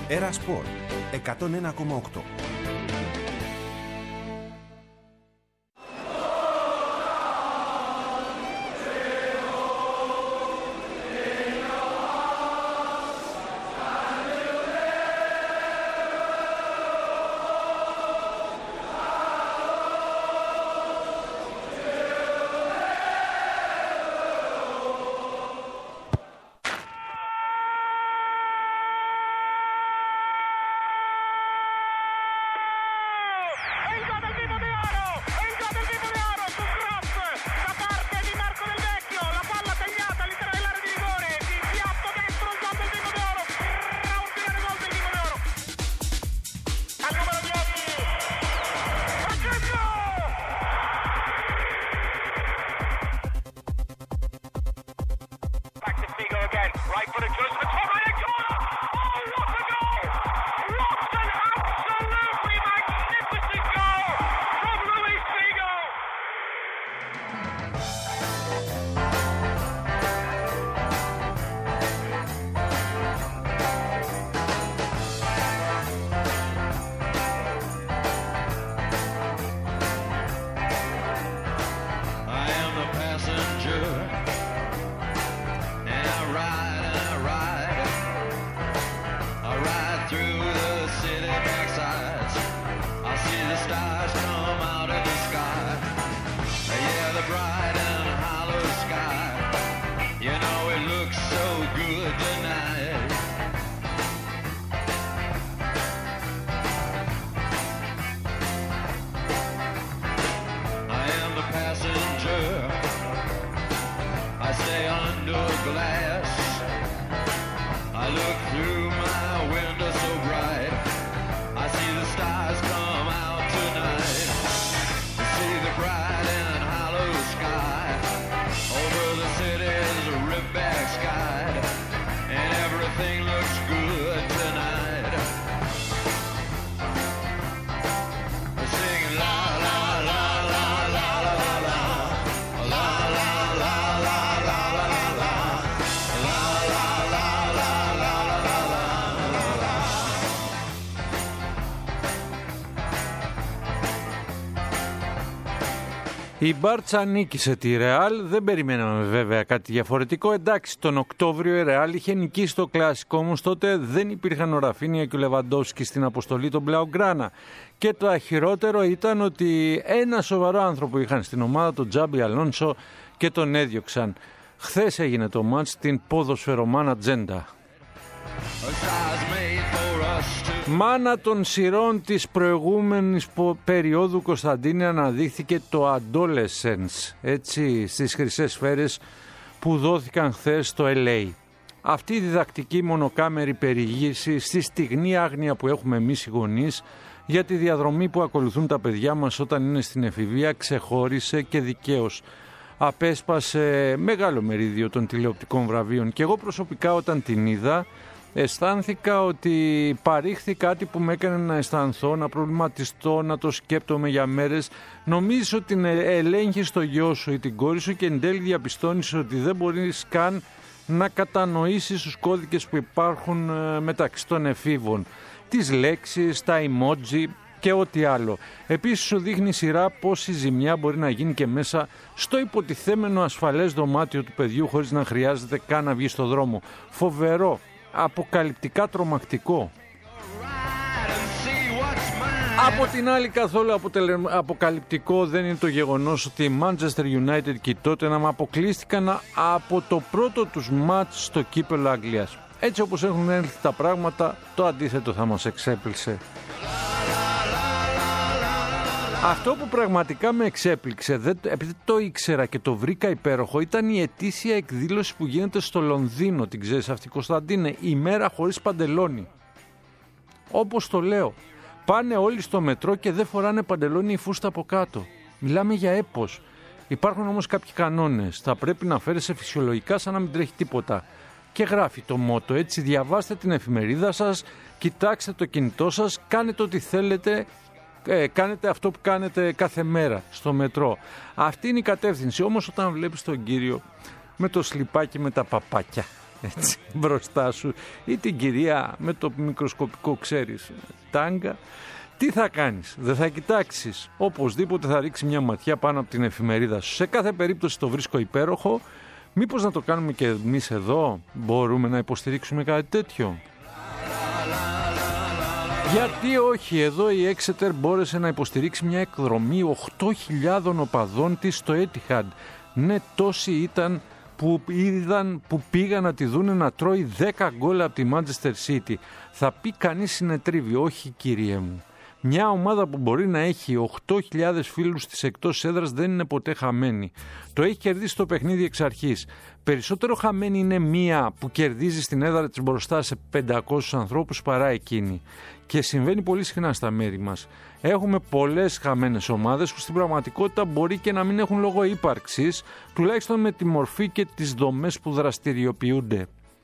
Έρα Σπορ 101,8. Η Μπάρτσα νίκησε τη Ρεάλ, δεν περιμέναμε βέβαια κάτι διαφορετικό. Εντάξει, τον Οκτώβριο η Ρεάλ είχε νικήσει το κλασικό, όμως τότε δεν υπήρχαν ο Ραφίνια και ο Λεβαντόφσκι στην αποστολή των Μπλαουγκράνα. Και το αχειρότερο ήταν ότι ένα σοβαρό άνθρωπο είχαν στην ομάδα, τον Τζάμπι Αλόνσο, και τον έδιωξαν. Χθες έγινε το μάτς στην ποδοσφαιρομάν ατζέντα. Μάνα των σειρών της προηγούμενης περίοδου, Κωνσταντίνε, αναδείχθηκε το adolescence, έτσι, στις χρυσές σφαίρες που δόθηκαν χθες στο LA. Αυτή η διδακτική μονοκάμερη περιήγηση στη στιγνή άγνοια που έχουμε εμείς οι γονείς για τη διαδρομή που ακολουθούν τα παιδιά μας όταν είναι στην εφηβεία ξεχώρισε και δικαίως. Απέσπασε μεγάλο μερίδιο των τηλεοπτικών βραβείων και εγώ προσωπικά όταν την είδα αισθάνθηκα ότι παρήχθη κάτι που με έκανε να αισθανθώ, να προβληματιστώ, να το σκέπτομαι για μέρες. Νομίζεις ότι ελέγχεις το γιο σου ή την κόρη σου και εν τέλει διαπιστώνεις ότι δεν μπορείς καν να κατανοήσεις τους κώδικες που υπάρχουν μεταξύ των εφήβων, τις λέξεις, τα emoji και ό,τι άλλο. Επίσης σου δείχνει σειρά πόση ζημιά μπορεί να γίνει και μέσα στο υποτιθέμενο ασφαλές δωμάτιο του παιδιού χωρίς να χρειάζεται καν να βγει στο δρόμο. Φοβερό. Αποκαλυπτικά τρομακτικό. Από την άλλη, καθόλου αποκαλυπτικό δεν είναι το γεγονός ότι η Manchester United και η Tottenham αποκλείστηκαν από το πρώτο τους μάτς στο κύπελλο Αγγλίας. Έτσι όπως έχουν έρθει τα πράγματα, το αντίθετο θα μας εξέπληξε. Αυτό που πραγματικά με εξέπληξε, επειδή το ήξερα και το βρήκα υπέροχο, ήταν η ετήσια εκδήλωση που γίνεται στο Λονδίνο, την ξέρεις αυτή, Κωνσταντίνε, η μέρα χωρίς παντελόνι. Όπως το λέω, πάνε όλοι στο μετρό και δεν φοράνε παντελόνι ή φούστα από κάτω. Μιλάμε για έπος. Υπάρχουν όμως κάποιοι κανόνες, θα πρέπει να φέρεσαι φυσιολογικά σαν να μην τρέχει τίποτα. Και γράφει το μότο, έτσι, διαβάστε την εφημερίδα σας, κοιτάξτε το κινητό σας, κάνετε ό,τι θέλετε. Κάνετε αυτό που κάνετε κάθε μέρα στο μετρό. Αυτή είναι η κατεύθυνση. Όμως όταν βλέπεις τον κύριο με το σλιπάκι με τα παπάκια έτσι, μπροστά σου ή την κυρία με το μικροσκοπικό, ξέρεις, τάγκα, τι θα κάνεις? Δεν θα κοιτάξεις? Οπωσδήποτε θα ρίξει μια ματιά πάνω από την εφημερίδα σου. Σε κάθε περίπτωση το βρίσκω υπέροχο. Μήπως να το κάνουμε και εμείς εδώ? Μπορούμε να υποστηρίξουμε κάτι τέτοιο? Γιατί όχι? Εδώ η Exeter μπόρεσε να υποστηρίξει μια εκδρομή 8.000 οπαδών της στο Etihad. Ναι, τόσοι ήταν που πήγαν να τη δούνε να τρώει 10 γκολ από τη Manchester City. Θα πει κανείς συνετρίβει? Όχι, κύριε μου. Μια ομάδα που μπορεί να έχει 8.000 φίλους της εκτός έδρας δεν είναι ποτέ χαμένη. Το έχει κερδίσει το παιχνίδι εξ αρχής. Περισσότερο χαμένη είναι μία που κερδίζει στην έδρα της μπροστά σε 500 ανθρώπους παρά εκείνη. Και συμβαίνει πολύ συχνά στα μέρη μας. Έχουμε πολλές χαμένες ομάδες που στην πραγματικότητα μπορεί και να μην έχουν λόγο ύπαρξης, τουλάχιστον με τη μορφή και τις δομές που δραστηριοποιούνται.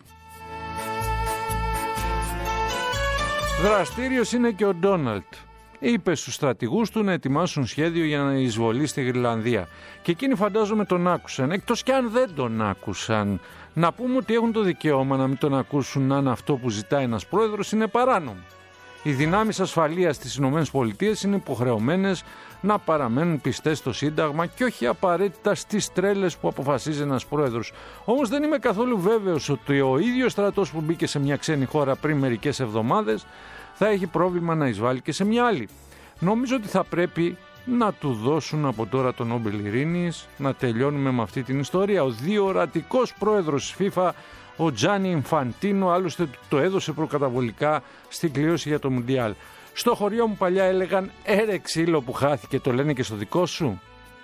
Δραστήριος είναι και ο Ντόναλτ. Είπε στους στρατηγούς του να ετοιμάσουν σχέδιο για να εισβολεί στη Γρυλανδία. Και εκείνοι φαντάζομαι τον άκουσαν, εκτός κι αν δεν τον άκουσαν. Να πούμε ότι έχουν το δικαίωμα να μην τον ακούσουν, αν αυτό που ζητάει ένας πρόεδρος είναι παράνομο. Οι δυνάμεις ασφαλείας στις ΗΠΑ είναι υποχρεωμένες να παραμένουν πιστές στο Σύνταγμα και όχι απαραίτητα στις τρέλες που αποφασίζει ένας πρόεδρος. Όμως δεν είμαι καθόλου βέβαιος ότι ο ίδιος στρατός που μπήκε σε μια ξένη χώρα πριν μερικές εβδομάδες θα έχει πρόβλημα να εισβάλλει και σε μια άλλη. Νομίζω ότι θα πρέπει να του δώσουν από τώρα τον Νόμπελ Ειρήνης, να τελειώνουμε με αυτή την ιστορία. Ο διορατικός πρόεδρος της FIFA, ο Τζάνι Ινφαντίνο, άλλωστε το έδωσε προκαταβολικά στην κλήρωση για το Μουντιάλ. Στο χωριό μου παλιά έλεγαν «Έρε ξύλο που χάθηκε», το λένε και στο δικό σου?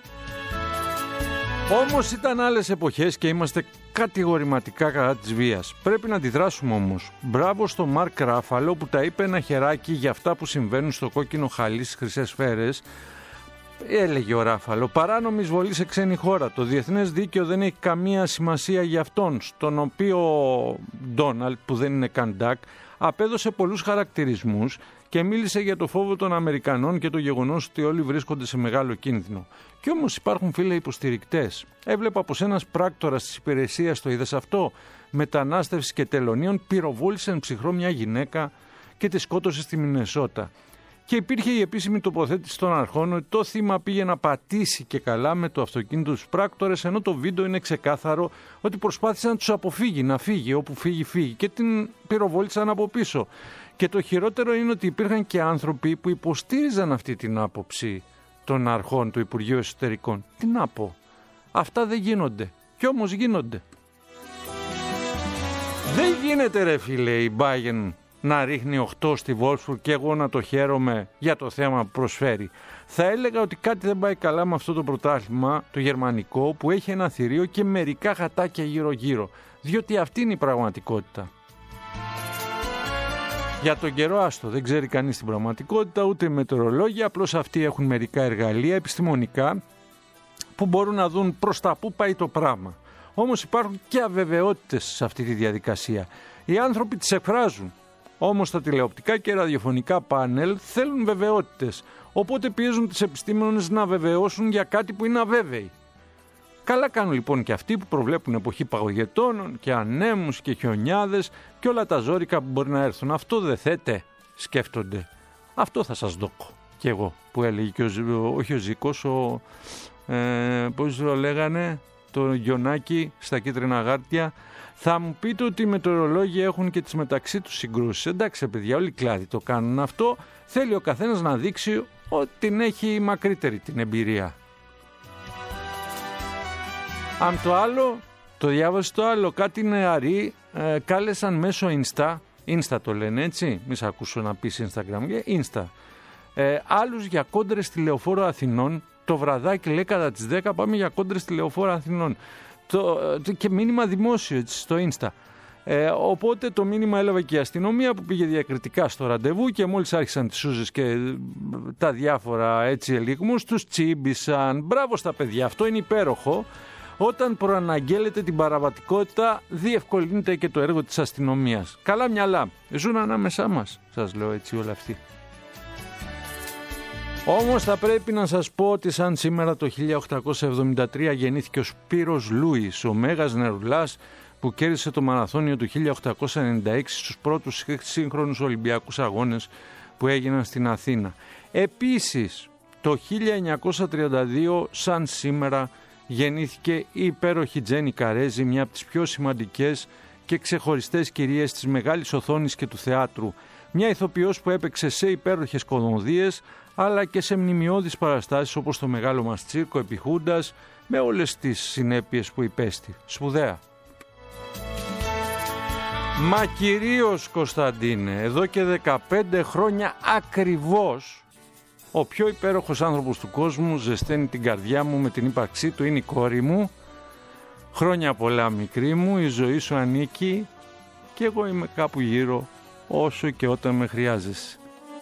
Όμως ήταν άλλες εποχές και είμαστε κατηγορηματικά κατά της βίας. Πρέπει να αντιδράσουμε όμως. Μπράβο στο Μαρκ Ράφαλο που τα είπε ένα χεράκι για αυτά που συμβαίνουν στο κόκκινο χαλί στις Χρυσές Σφαίρες. Έλεγε ο Ράφαλο, παράνομη εισβολή σε ξένη χώρα. Το διεθνές δίκαιο δεν έχει καμία σημασία για αυτόν, στον οποίο ο Ντόναλτ, που δεν είναι καν ντάκ, απέδωσε πολλούς χαρακτηρισμούς και μίλησε για το φόβο των Αμερικανών και το γεγονός ότι όλοι βρίσκονται σε μεγάλο κίνδυνο. Κι όμως υπάρχουν, φίλε, υποστηρικτές. Έβλεπα πως ένας πράκτορας της υπηρεσίας, το είδες αυτό, μετανάστευσης και τελωνίων, πυροβόλησε εν ψυχρό μια γυναίκα και τη σκότωσε στη Μινεσότα. Και υπήρχε η επίσημη τοποθέτηση των αρχών ότι το θύμα πήγε να πατήσει και καλά με το αυτοκίνητο τους πράκτορες, ενώ το βίντεο είναι ξεκάθαρο ότι προσπάθησε να τους αποφύγει, να φύγει, όπου φύγει και την πυροβόλησαν από πίσω. Και το χειρότερο είναι ότι υπήρχαν και άνθρωποι που υποστήριζαν αυτή την άποψη των αρχών του Υπουργείου Εσωτερικών. Τι να πω, αυτά δεν γίνονται, κι όμως γίνονται. Δεν γίνεται, ρε φίλε, η Bayern να ρίχνει 8 στη Wolfsburg και εγώ να το χαίρομαι για το θέμα που προσφέρει. Θα έλεγα ότι κάτι δεν πάει καλά με αυτό το πρωτάθλημα, το γερμανικό, που έχει ένα θηρίο και μερικά χατάκια γύρω-γύρω. Διότι αυτή είναι η πραγματικότητα. Για τον καιρό άστο, δεν ξέρει κανείς την πραγματικότητα, ούτε οι μετεωρολόγοι, απλώς αυτοί έχουν μερικά εργαλεία επιστημονικά που μπορούν να δουν προς τα πού πάει το πράγμα. Όμως υπάρχουν και αβεβαιότητες σε αυτή τη διαδικασία. Οι άνθρωποι τις εκφράζουν. Όμως τα τηλεοπτικά και ραδιοφωνικά πάνελ θέλουν βεβαιότητες, οπότε πιέζουν τις επιστήμονες να βεβαιώσουν για κάτι που είναι αβέβαιοι. Καλά κάνουν λοιπόν και αυτοί που προβλέπουν εποχή παγωγετώνων και ανέμους και χιονιάδες και όλα τα ζόρικα που μπορεί να έρθουν. Αυτό δεν θέτε, σκέφτονται. Αυτό θα σας δώκω κι εγώ, που έλεγε και όχι ο Ζήκος, πώς το λέγανε, το Γιονάκι στα κίτρινα γάρτια. Θα μου πείτε ότι οι μετεωρολόγοι έχουν και τις μεταξύ τους συγκρούσεις. Εντάξει, παιδιά, όλοι οι κλάδοι το κάνουν αυτό. Θέλει ο καθένας να δείξει ότι την έχει μακρύτερη την εμπειρία. Αν το άλλο, το διάβασε το άλλο, κάτι νεαροί κάλεσαν μέσω Insta το λένε έτσι, μη σ' ακούσω να πεις Instagram, Insta. Άλλους για κόντρες στη Λεωφόρο Αθηνών, το βραδάκι λέει κατά τις 10 πάμε για κόντρες στη Λεωφόρο Αθηνών. Και μήνυμα δημόσιο έτσι, στο Insta. Οπότε το μήνυμα έλαβε και η αστυνομία που πήγε διακριτικά στο ραντεβού και μόλις άρχισαν τις σούζες και τα διάφορα έτσι ελίγμους, τους τσίμπησαν. Μπράβο στα παιδιά, αυτό είναι υπέροχο. Όταν προαναγγέλλεται την παραβατικότητα, διευκολύνεται και το έργο της αστυνομίας. Καλά μυαλά, ζουν ανάμεσά μας, σας λέω έτσι όλα αυτοί. Όμως θα πρέπει να σας πω ότι σαν σήμερα το 1873 γεννήθηκε ο Σπύρος Λούις, ο μέγας νερουλάς που κέρδισε το μαραθώνιο του 1896 στους πρώτους σύγχρονους Ολυμπιακούς Αγώνες που έγιναν στην Αθήνα. Επίσης, το 1932, σαν σήμερα, γεννήθηκε η υπέροχη Τζένι Καρέζη, μια από τις πιο σημαντικές και ξεχωριστές κυρίες της μεγάλης οθόνης και του θεάτρου. Μια ηθοποιός που έπαιξε σε υπέροχες κομμωδίες, αλλά και σε μνημιώδεις παραστάσεις όπως το Μεγάλο μας Τσίρκο επί Χούντας, με όλες τις συνέπειες που υπέστη. Σπουδαία. Μα κυρίως, Κωνσταντίνε, εδώ και 15 χρόνια ακριβώς, ο πιο υπέροχος άνθρωπος του κόσμου ζεσταίνει την καρδιά μου με την ύπαρξή του, είναι η κόρη μου. Χρόνια πολλά, μικρή μου, η ζωή σου ανήκει και εγώ είμαι κάπου γύρω όσο και όταν με χρειάζεσαι.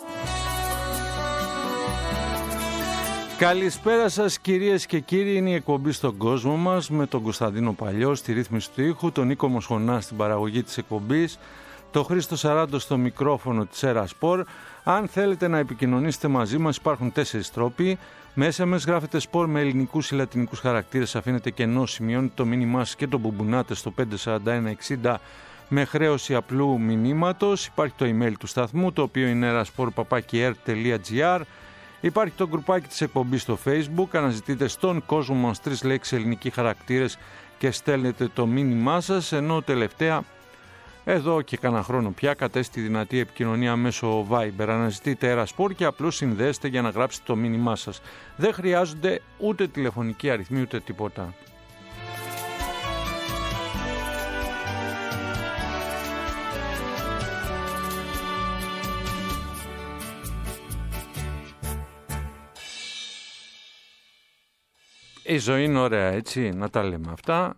Καλησπέρα σας κυρίες και κύριοι, είναι η εκπομπή στον κόσμο μας με τον Κωνσταντίνο Παλιό στη ρύθμιση του ήχου, τον Νίκο Μοσχονά στην παραγωγή της εκπομπής, τον Χρήστο Σαράντο στο μικρόφωνο της Ερασπορ. Αν θέλετε να επικοινωνήσετε μαζί μας υπάρχουν 4 τρόποι. Με SMS γράφετε σπορ με ελληνικούς ή λατινικούς χαρακτήρες, αφήνετε κενό, σημειώνετε το μήνυμά σας και το μπουμπονάτε στο 54160 με χρέωση απλού μηνύματος. Υπάρχει το email του σταθμού, το οποίο είναι eraspor@air.gr. Υπάρχει το γκρουπάκι της εκπομπής στο Facebook, αναζητείτε στον κόσμο μας 3 λέξεις ελληνικοί χαρακτήρες και στέλνετε το μήνυμά σας, ενώ τελευταία, εδώ και κανένα χρόνο πια, κατέστη δυνατή επικοινωνία μέσω Viber. Αναζητείτε Eraspor και απλώς συνδέστε για να γράψετε το μήνυμά σας. Δεν χρειάζονται ούτε τηλεφωνική αριθμή ούτε τίποτα. Η ζωή είναι ωραία, έτσι, να τα λέμε αυτά.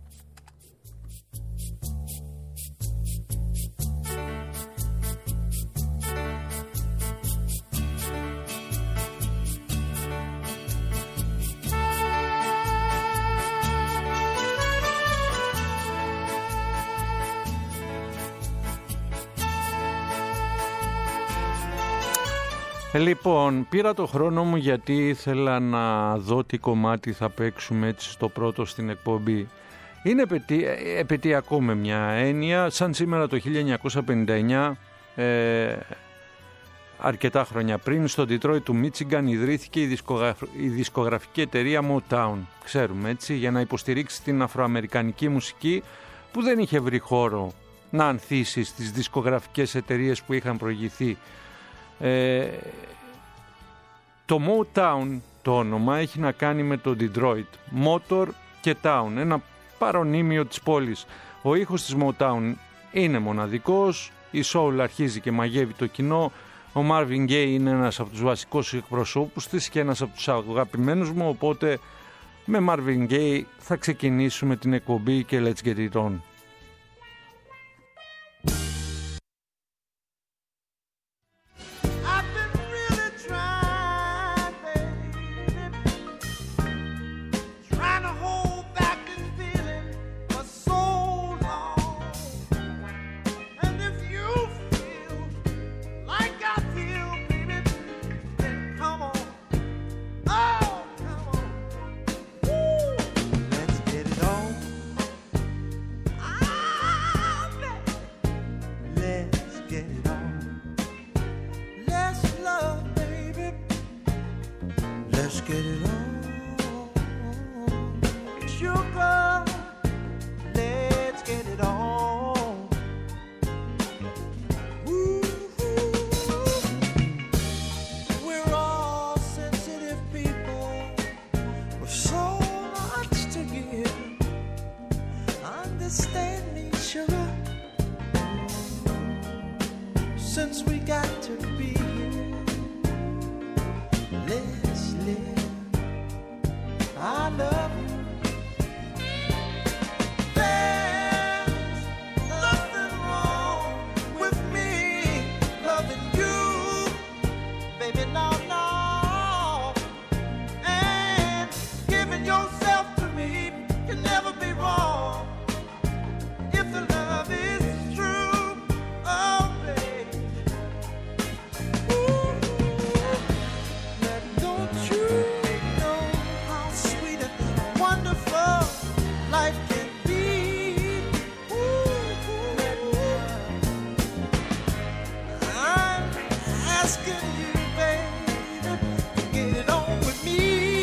Λοιπόν, πήρα το χρόνο μου γιατί ήθελα να δω τι κομμάτι θα παίξουμε έτσι στο πρώτο στην εκπομπή. Είναι επαιτειακό με μια έννοια, σαν σήμερα το 1959, αρκετά χρόνια πριν, στο Detroit του Μίτσιγκαν ιδρύθηκε η δισκογραφική εταιρεία Motown, ξέρουμε έτσι, για να υποστηρίξει την αφροαμερικανική μουσική που δεν είχε βρει χώρο να ανθίσει στις δισκογραφικές εταιρείες που είχαν προηγηθεί. Το Motown, το όνομα, έχει να κάνει με το Detroit, Motor και Town, ένα παρονίμιο της πόλης. Ο ήχος της Motown είναι μοναδικός, η soul αρχίζει και μαγεύει το κοινό, ο Marvin Gaye είναι ένας από τους βασικούς εκπροσώπους της και ένας από τους αγαπημένους μου, οπότε με Marvin Gaye θα ξεκινήσουμε την εκπομπή και let's get it on. Ooh. asking you, baby, to get it on with me.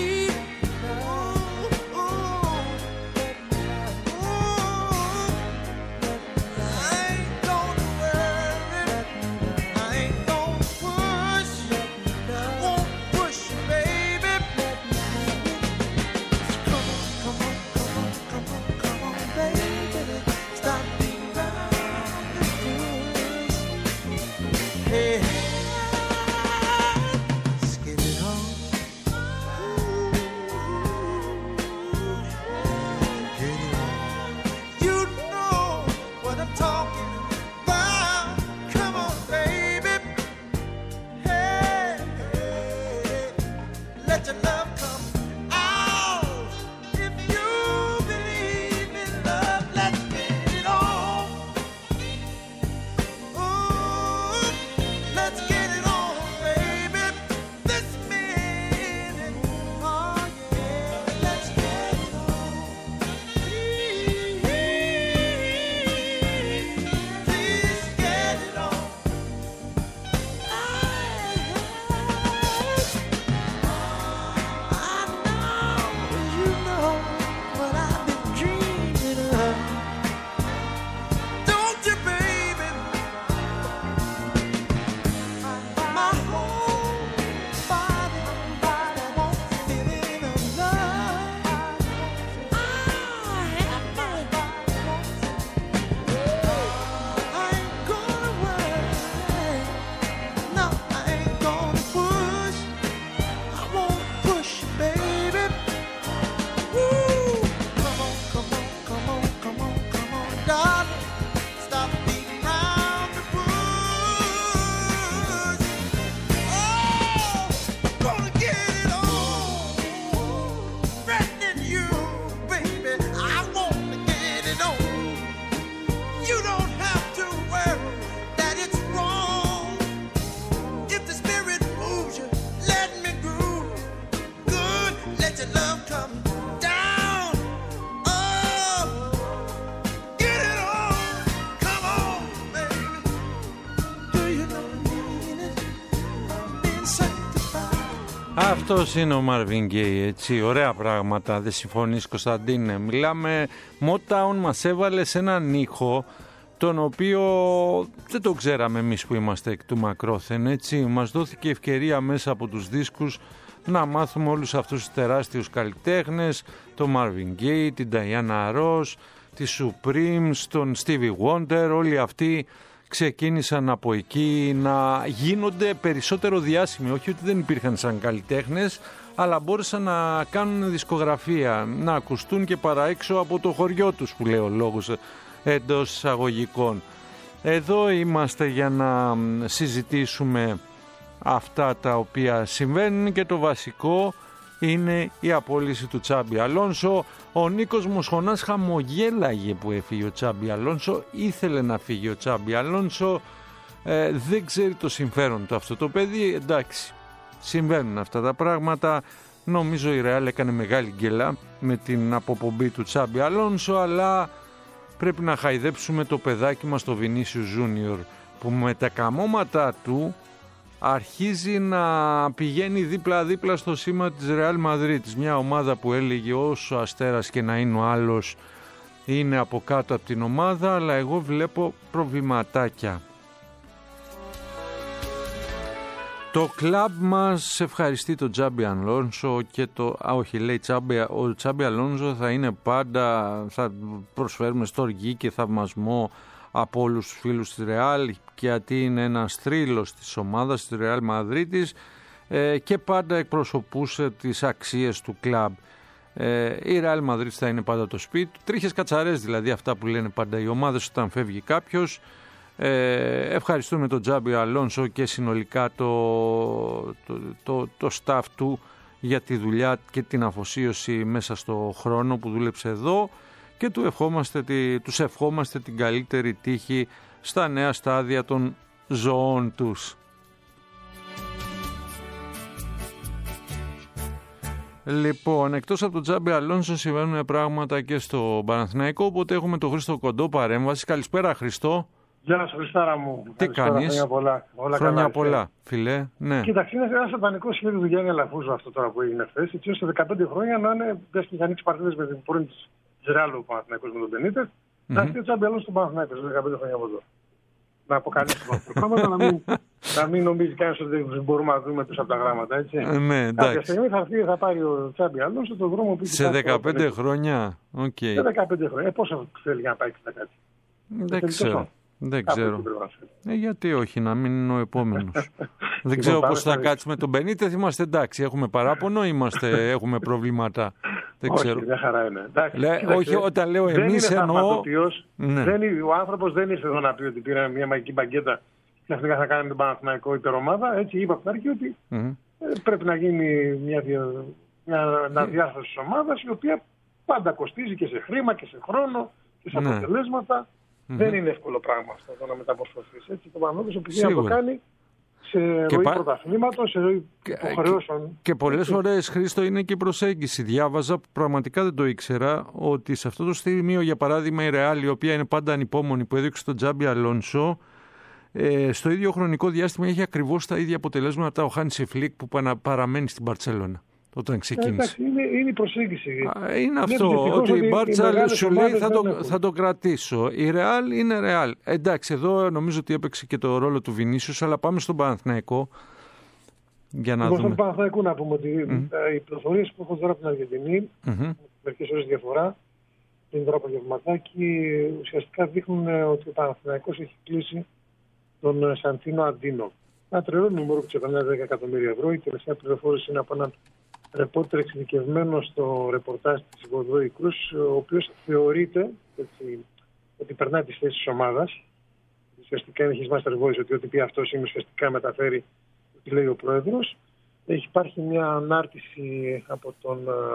Αυτός είναι ο Marvin Gaye, έτσι, ωραία πράγματα, δεν συμφωνείς Κωνσταντίνε? Μιλάμε, Motown μας έβαλε σε έναν ήχο τον οποίο δεν το ξέραμε εμείς που είμαστε εκ του μακρόθεν, έτσι, μας δόθηκε ευκαιρία μέσα από τους δίσκους να μάθουμε όλους αυτούς τους τεράστιους καλλιτέχνες, τον Marvin Gaye, την Diana Ross, τη Supremes, τον Stevie Wonder, όλοι αυτοί ξεκίνησαν από εκεί να γίνονται περισσότερο διάσημοι, όχι ότι δεν υπήρχαν σαν καλλιτέχνες, αλλά μπόρεσαν να κάνουν δισκογραφία, να ακουστούν και παρά έξω από το χωριό τους, που λέει ο λόγος εντός εισαγωγικών. Εδώ είμαστε για να συζητήσουμε αυτά τα οποία συμβαίνουν και το βασικό είναι η απόλυση του Τσάμπι Αλόνσο. Ο Νίκος Μοσχονάς χαμογέλαγε που έφυγε ο Τσάμπι Αλόνσο, ήθελε να φύγει ο Τσάμπι Αλόνσο, δεν ξέρει το συμφέρον του αυτό το παιδί, εντάξει, συμβαίνουν αυτά τα πράγματα. Νομίζω η Ρεάλ έκανε μεγάλη γκέλα με την αποπομπή του Τσάμπι Αλόνσο, αλλά πρέπει να χαϊδέψουμε το παιδάκι μας, το Βινίσιους Ζούνιορ, που με τα καμώματα του αρχίζει να πηγαίνει δίπλα-δίπλα στο σήμα της Ρεάλ Μαδρίτης, μια ομάδα που έλεγε όσο αστέρας και να είναι ο άλλος είναι από κάτω από την ομάδα, αλλά εγώ βλέπω προβληματάκια. Το κλαμπ μας ευχαριστεί τον Τσάμπι Αλόνσο και ο Τσάμπι Αλόνσο θα είναι πάντα, θα προσφέρουμε στοργή και θαυμασμό από όλους τους φίλους της Ρεάλ, γιατί είναι ένας θρύλος της ομάδας της Ρεάλ Μαδρίτης και πάντα εκπροσωπούσε τις αξίες του κλαμπ. Η Ρεάλ Μαδρίτης θα είναι πάντα το σπίτι του, τρίχες κατσαρές δηλαδή, αυτά που λένε πάντα οι ομάδες όταν φεύγει κάποιος. Ευχαριστούμε τον Τσάμπι Αλόνσο και συνολικά το staff του για τη δουλειά και την αφοσίωση μέσα στο χρόνο που δούλεψε εδώ, και τους ευχόμαστε την καλύτερη τύχη στα νέα στάδια των ζωών τους. Λοιπόν, εκτός από τον Τσάμπι Αλόνσο συμβαίνουν πράγματα και στο Παναθηναϊκό, οπότε έχουμε τον Χρήστο Κοντό παρέμβαση. Καλησπέρα Χρήστο. Γεια σου, Χριστάρα μου. Τι κάνεις? Χρόνια πολλά. Χρόνια πολλά, φιλέ. Ναι. Κοίταξε, είναι ένα σατανικό σχέδιο του Γιάννη Αλαφούζου αυτό τώρα που έγινε χθες, έτσι ώστε 15 χρόνια να είναι, πες και για ανοίξει παρτίδες με την πρώην της Ρεάλ ο Παναθηναϊκός με τον Μπενίτες, να έρθει ο Τσάμπι Αλόνσο στον Παναθηναϊκό σε 15 χρόνια από εδώ. Να αποκαλύψει τα πράγματα, να μην νομίζει κανείς ότι μπορούμε να δούμε πίσω από τα γράμματα, έτσι. Ναι, εντάξει. Κάποια στιγμή θα πάρει ο Τσάμπι Αλόνσο τον δρόμο που σε 15 χρόνια. Okay. Σε 15 χρόνια. Πόσο θέλει για να πάει να κάτσει? Δεν ξέρω. Δεν ξέρω. Γιατί όχι, να μην είναι ο επόμενος. Δεν ξέρω πώς θα κάτσει με τον Μπενίτεθ. Είμαστε εντάξει, έχουμε παράπονο, έχουμε προβλήματα. Δεν ξέρω. Όχι, μια χαρά είναι. Όχι, όταν λέω εμείς εννοώ. Ο άνθρωπος δεν ήρθε εδώ να πει ότι πήρε μια μαγική μπαγκέτα και αυτοί θα κάνουν τον Παναθηναϊκό υπερομάδα. Έτσι είπα από την αρχή ότι πρέπει να γίνει μια αναδιάρθρωση της ομάδας, η οποία πάντα κοστίζει και σε χρήμα και σε χρόνο και σε αποτελέσματα. Δεν είναι εύκολο πράγμα αυτό να μεταμορφωθείς. Έτσι, το Παναθηναϊκός επειδή να το κάνει σε ροή πρωταθλήματος, σε ροή υποχρεώσεων. Και πολλές φορές, Χρήστο, είναι και η προσέγγιση. Διάβαζα, που πραγματικά δεν το ήξερα, ότι σε αυτό το στιγμίο, για παράδειγμα, η Ρεάλ, η οποία είναι πάντα ανυπόμονη, που έδειξε τον Τζάμπι Αλόνσο, στο ίδιο χρονικό διάστημα έχει ακριβώς τα ίδια αποτελέσματα ο Χάνσι Φλικ που παραμένει στην Μπαρτσελώνα. Όταν ξεκίνησε. Είναι η προσέγγιση. Είναι αυτό, ότι η Μπάρτσα σου λέει θα το κρατήσω. Η Ρεάλ είναι Ρεάλ. Εντάξει, εδώ νομίζω ότι έπαιξε και το ρόλο του Βινίσιους, αλλά πάμε στον Παναθηναϊκό για να δούμε. Στον Παναθηναϊκό να πούμε ότι οι πληροφορίες που έχω τώρα από την Αργεντινή, μερικές ώρες διαφορά, την τώρα απογευματάκι, ουσιαστικά δείχνουν ότι ο Παναθηναϊκός έχει κλείσει τον Σαντίνο Αντίνο. Ένα τρελό νούμερο που ξεπερνάει 10 εκατομμύρια ευρώ. Η τελευταία πληροφόρηση είναι από έναν ρεπόρτερ εξειδικευμένο στο ρεπορτάζ της Βοδόη Κρούς, ο οποίος θεωρείται ότι περνάει τις θέσεις της ομάδας. Ουσιαστικά είναι his master voice, ότι ό,τι πει αυτός είναι ουσιαστικά μεταφέρει ό,τι λέει ο πρόεδρος. Υπάρχει μια ανάρτηση από τον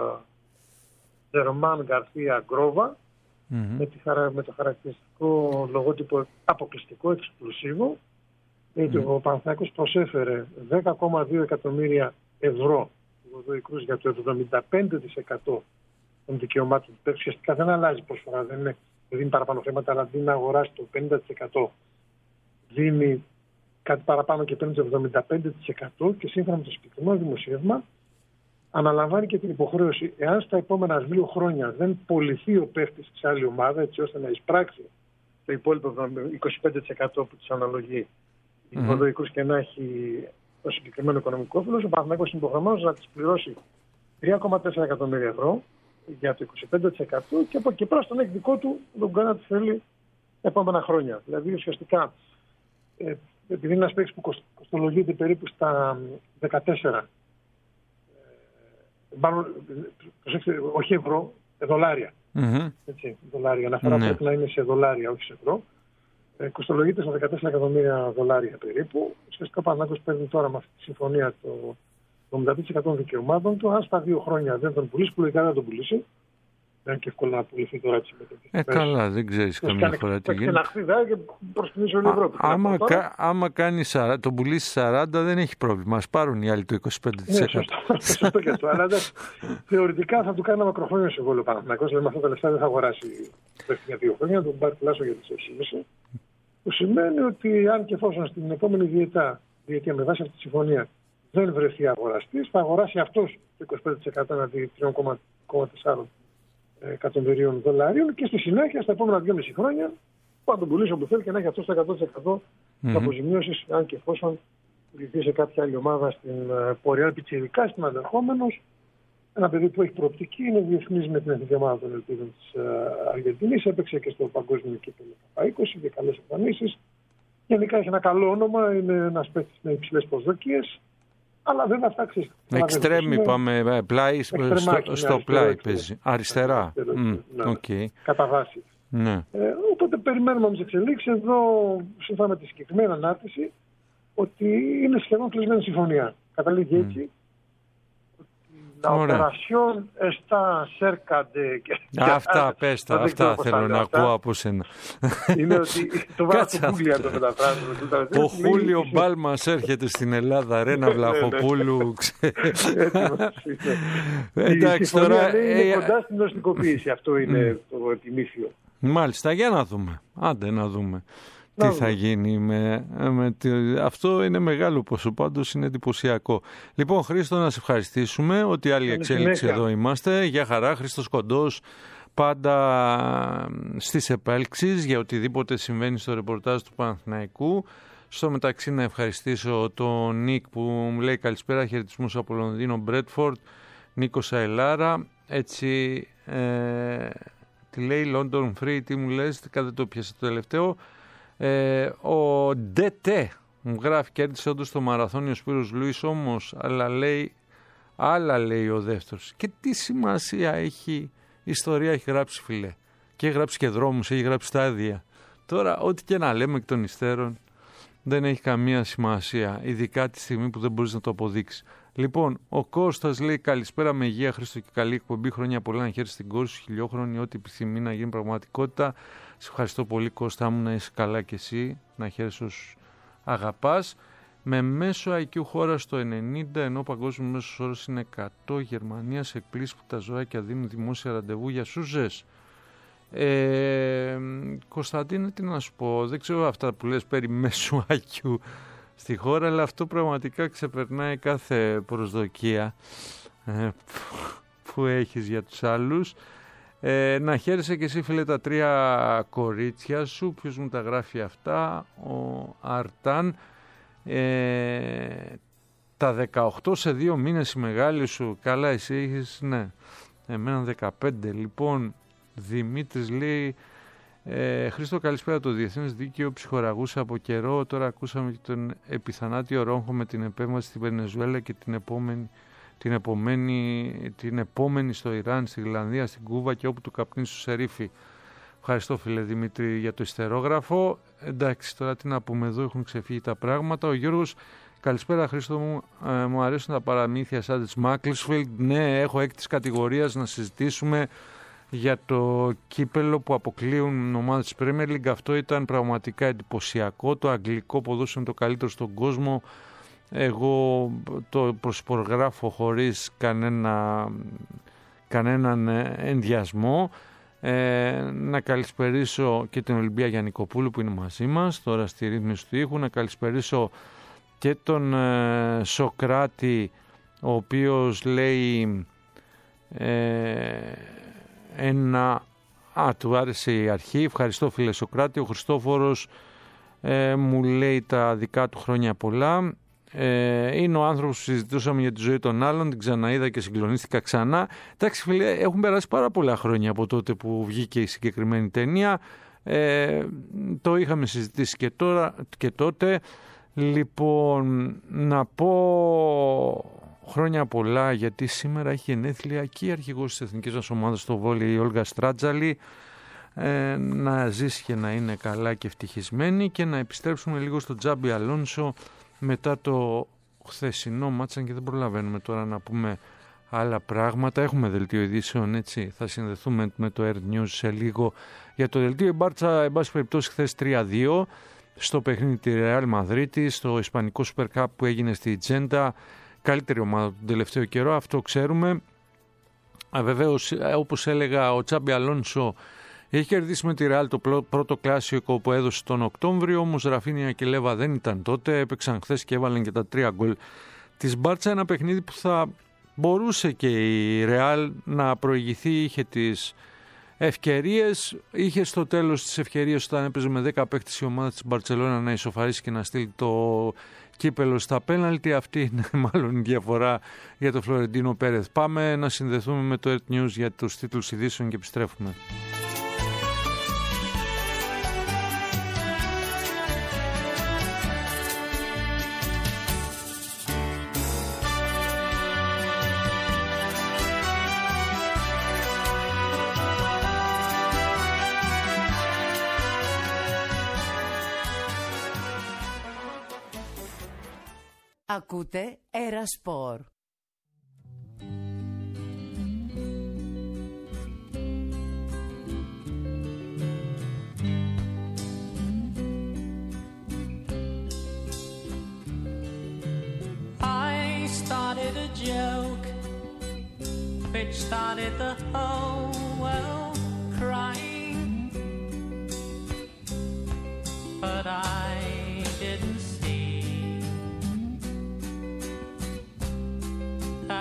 Ζερμάν Γκαρθία Γκρόβα με το χαρακτηριστικό λογότυπο αποκλειστικό, εξκλουσίβο. Ο Παναθηναϊκός προσέφερε 10,2 εκατομμύρια ευρώ για το 75% των δικαιωμάτων του. Ουσιαστικά δεν αλλάζει προσφορά, δεν δίνει παραπάνω χρήματα, αλλά αντί να αγοράσει το 50%, δίνει κάτι παραπάνω και παίρνει το 75%, και σύμφωνα με το συγκεκριμένο δημοσίευμα αναλαμβάνει και την υποχρέωση, εάν στα επόμενα 2 χρόνια δεν πωληθεί ο παίχτης σε άλλη ομάδα, έτσι ώστε να εισπράξει το υπόλοιπο 25% που της αναλογεί η Βοδόη Κρούς και να έχει το συγκεκριμένο οικονομικό όφελος, ο Παναθηναϊκός είναι υποχρεωμένος να της πληρώσει 3,4 εκατομμύρια ευρώ για το 25% και από εκεί προς τον έχει δικό του τον κάνει να τη θέλει τα επόμενα χρόνια. Δηλαδή ουσιαστικά επειδή είναι ένας παίκτης που κοστολογείται περίπου στα 14, όχι ευρώ, δολάρια. Έτσι, δολάρια. Αναφορά πρέπει να είναι σε δολάρια, όχι σε ευρώ. Κοστολογείται στα 14 εκατομμύρια δολάρια περίπου. Ουσιαστικά ο Παναθηναϊκός παίρνει τώρα με αυτή τη συμφωνία το 75% των δικαιωμάτων του. Αν στα 2 χρόνια δεν τον πουλήσει, που λογικά δεν τον πουλήσει, δεν είναι και εύκολο να πουληθεί τώρα έτσι με το καλά, δεν ξέρεις καμιά φορά τι γίνεται. Ένα χθιδά και προσκυνήσει όλη η Ευρώπη. Άμα κάνει τον πουλήσει 40, δεν έχει πρόβλημα. Ας πάρουν οι άλλοι το 25%. Ναι, σωστό και αυτό. Αλλά θεωρητικά θα του κάνει ένα μακροχρόνιο συμβόλαιο ο Παναθηναϊκός. Δηλαδή με αυτά τα λεφτά δεν θα αγοράσει για 2 χρόνια, τον πάρει τουλάχιστον για τις 6,5. Που σημαίνει ότι αν και εφόσον στην επόμενη διετία με βάση αυτή τη συμφωνία δεν βρεθεί αγοραστής, θα αγοράσει αυτός το 25% αντί 3,4 εκατομμυρίων δολαρίων και στη συνέχεια στα επόμενα 2,5 χρόνια θα τον πουλήσει όπου θέλει και να έχει αυτό το 100% αποζημίωσης, αν και εφόσον πουληθεί σε κάποια άλλη ομάδα στην πορεία. Πιτσιρικά στην ανερχόμενος, ένα παιδί που έχει προοπτική, είναι διεθνής με την εθνική ομάδα των Ελπίδων της Αργεντινής, έπαιξε και στο παγκόσμιο κύπελλο 20 και καλές εμφανίσεις. Γενικά έχει ένα καλό όνομα, είναι ένας παίκτης με υψηλές προσδοκίες, αλλά δεν θα φτάξει. Εξτρέμ είπαμε, πλάι, στο πλάι παίζει. Αριστερά. Κατά βάση. Οπότε περιμένουμε τις εξελίξεις. Εδώ, σύμφωνα με τη συγκεκριμένη ανάρτηση, ότι είναι σχεδόν κλεισμένη συμφωνία. Καταλήγει έτσι. La operación está cerca de... Αυτά πες τα, αυτά θέλω να ακούω από σένα. Είναι ότι το βάζω στο Χούλιο να το μεταφράζουμε. Ο Χούλιο Μπάλμας έρχεται στην Ελλάδα, Ρένα Βλαχοπούλου. Η συμφωνία είναι κοντά στην οριστικοποίηση, αυτό είναι το επιμήθειο. Μάλιστα, για να δούμε. Άντε να δούμε τι θα γίνει αυτό είναι μεγάλο ποσό, πάντως είναι εντυπωσιακό. Λοιπόν, Χρήστο, να σε ευχαριστήσουμε. Ότι άλλη εξέλιξη εδώ είμαστε. Γεια χαρά, Χρήστος Κοντός, πάντα στις επέλξεις για οτιδήποτε συμβαίνει στο ρεπορτάζ του Παναθηναϊκού. Στο μεταξύ να ευχαριστήσω τον Νίκ που μου λέει καλησπέρα, χαιρετισμούς από Λονδίνο, Μπρέτφορντ, Νίκος Αελάρα. Έτσι, τι λέει London Free, τι μου λες, δεν το πιάσε το τελευταίο. Ο Ντετέ μου γράφει, κέρδισε όντως το μαραθώνιο Σπύρος Λουίς, όμως άλλα λέει ο δεύτερος. Και τι σημασία έχει, η ιστορία έχει γράψει, φίλε, και έχει γράψει και δρόμους, έχει γράψει στάδια. Τώρα ό,τι και να λέμε εκ των υστέρων δεν έχει καμία σημασία, ειδικά τη στιγμή που δεν μπορείς να το αποδείξεις. Λοιπόν, ο Κώστας λέει καλησπέρα, με υγεία, Χρήστο, και καλή εκπομπή. Χρόνια πολλά να χαίρεσαι την κόρη σου, χιλιόχρονη, ό,τι επιθυμεί να γίνει πραγματικότητα. Σε ευχαριστώ πολύ, Κώστα μου, να είσαι καλά κι εσύ, να χαίρεσαι όσους αγαπάς. Με μέσο IQ χώρα στο 90, ενώ ο παγκόσμιος μέσος όρος είναι 100. Γερμανία, σε εκπλήσεις που τα ζωάκια δίνουν δημόσια ραντεβού για σούζες. Κωνσταντίνε, τι να σου πω, δεν ξέρω αυτά που λες περί μέσου IQ στη χώρα, αλλά αυτό πραγματικά ξεπερνάει κάθε προσδοκία που έχεις για τους άλλους. Να χαίρεσαι και εσύ, φίλε, τα 3 κορίτσια σου. Ποιος μου τα γράφει αυτά? Ο Αρτάν. Τα 18 σε 2 μήνες η μεγάλη σου. Καλά, εσύ έχεις, ναι, εμένα 15. Λοιπόν, Δημήτρης λέει Χρήστο, καλησπέρα. Το Διεθνές Δίκαιο ψυχοραγούσε από καιρό. Τώρα ακούσαμε και τον επιθανάτιο ρόγχο με την επέμβαση στη Βενεζουέλα και την επόμενη στο Ιράν, στη Γλανδία, στην Κούβα και όπου του καπνίσει στο Σερίφι. Ευχαριστώ, φίλε Δημήτρη, για το ιστερόγραφο. Εντάξει, τώρα τι να πούμε, εδώ έχουν ξεφύγει τα πράγματα. Ο Γιώργος, καλησπέρα Χρήστο μου, μου αρέσουν τα παραμύθια σαν της Macclesfield. Ναι, έχω 6ης κατηγορίας να συζητήσουμε για το κύπελο που αποκλείουν ομάδες της Premier League. Αυτό ήταν πραγματικά εντυπωσιακό. Το αγγλικό ποδόσφαιρο είναι το καλύτερο στον κόσμο. Εγώ το προσπογράφω χωρίς κανέναν ενδιασμό. Να καλησπερίσω και την Ολυμπία Γιαννικοπούλου που είναι μαζί μας τώρα στη ρύθμιση του ήχου. Να καλησπερίσω και τον Σοκράτη, ο οποίος λέει του άρεσε η αρχή. Ευχαριστώ, φίλε Σοκράτη. Ο Χριστόφορος μου λέει τα δικά του χρόνια πολλά. Είναι ο άνθρωπος που συζητούσαμε για τη ζωή των άλλων, την ξαναείδα και συγκλονίστηκα ξανά. Εντάξει, φίλε, έχουν περάσει πάρα πολλά χρόνια από τότε που βγήκε η συγκεκριμένη ταινία. Το είχαμε συζητήσει και τότε. Λοιπόν, να πω χρόνια πολλά, γιατί σήμερα έχει γενέθλια και η αρχηγός της εθνικής μας ομάδας στο βόλεϊ, η Όλγα Στράτζαλη. Να ζήσει και να είναι καλά και ευτυχισμένη, και να επιστρέψουμε λίγο στο Τζάμπι Αλόνσο μετά το χθεσινό μάτσα, και δεν προλαβαίνουμε τώρα να πούμε άλλα πράγματα. Έχουμε δελτίο ειδήσεων, έτσι, θα συνδεθούμε με το Air News σε λίγο για το δελτίο. Η Μπάρτσα, εν πάση περιπτώσει, χθες 3-2 στο παιχνίδι τη Real Madrid, στο Ισπανικό Super Cup που έγινε στη Τζέντα. Καλύτερη ομάδα τον τελευταίο καιρό, αυτό ξέρουμε. Βεβαίως, όπως έλεγα, ο Τζάμπι Αλόνσο έχει κερδίσει με τη Real το πρώτο κλάσικο που έδωσε τον Οκτώβριο, όμως Ραφίνια και Λέβα δεν ήταν τότε. Έπαιξαν χθες και έβαλαν και τα 3 γκολ της Μπάρτσα. Ένα παιχνίδι που θα μπορούσε και η Real να προηγηθεί, είχε τις ευκαιρίες. Είχε στο τέλος τις ευκαιρίες, όταν έπαιζε με 10 παίκτες η ομάδα της Μπαρτσελώνα, να ισοφαρίσει και να στείλει το κύπελο στα πέναλτι. Αυτή είναι μάλλον η διαφορά για το Φλωρεντίνο Πέρεθ. Πάμε να συνδεθούμε με το Earth News για τους τίτλους ειδήσεων και επιστρέφουμε. Ακούτε Ερασπορ. I started a joke which started the whole world crying, but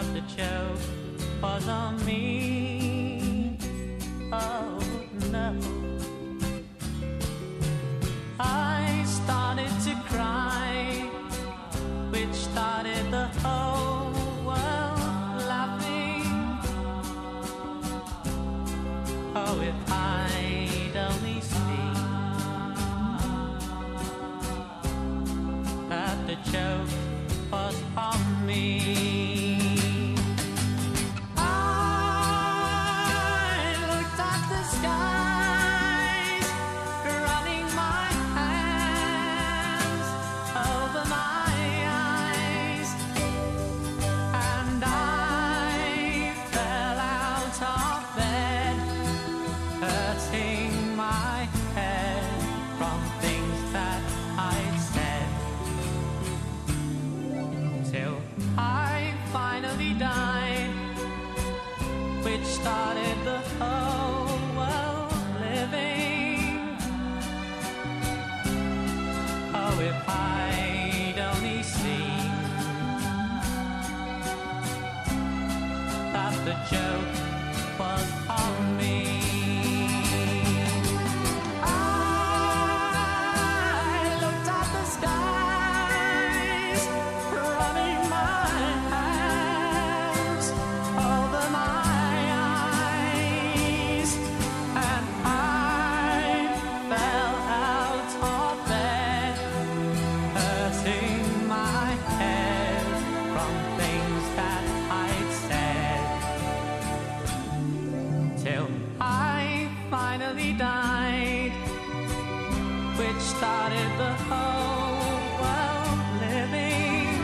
that the joke was on me. Oh no. I started to cry, which started the whole world laughing. Oh, if I'd only seen that the joke was on me. Started the whole world living. Oh, if I'd only seen that the joke was on me. I looked at the skies, running my hands over my started the whole world living.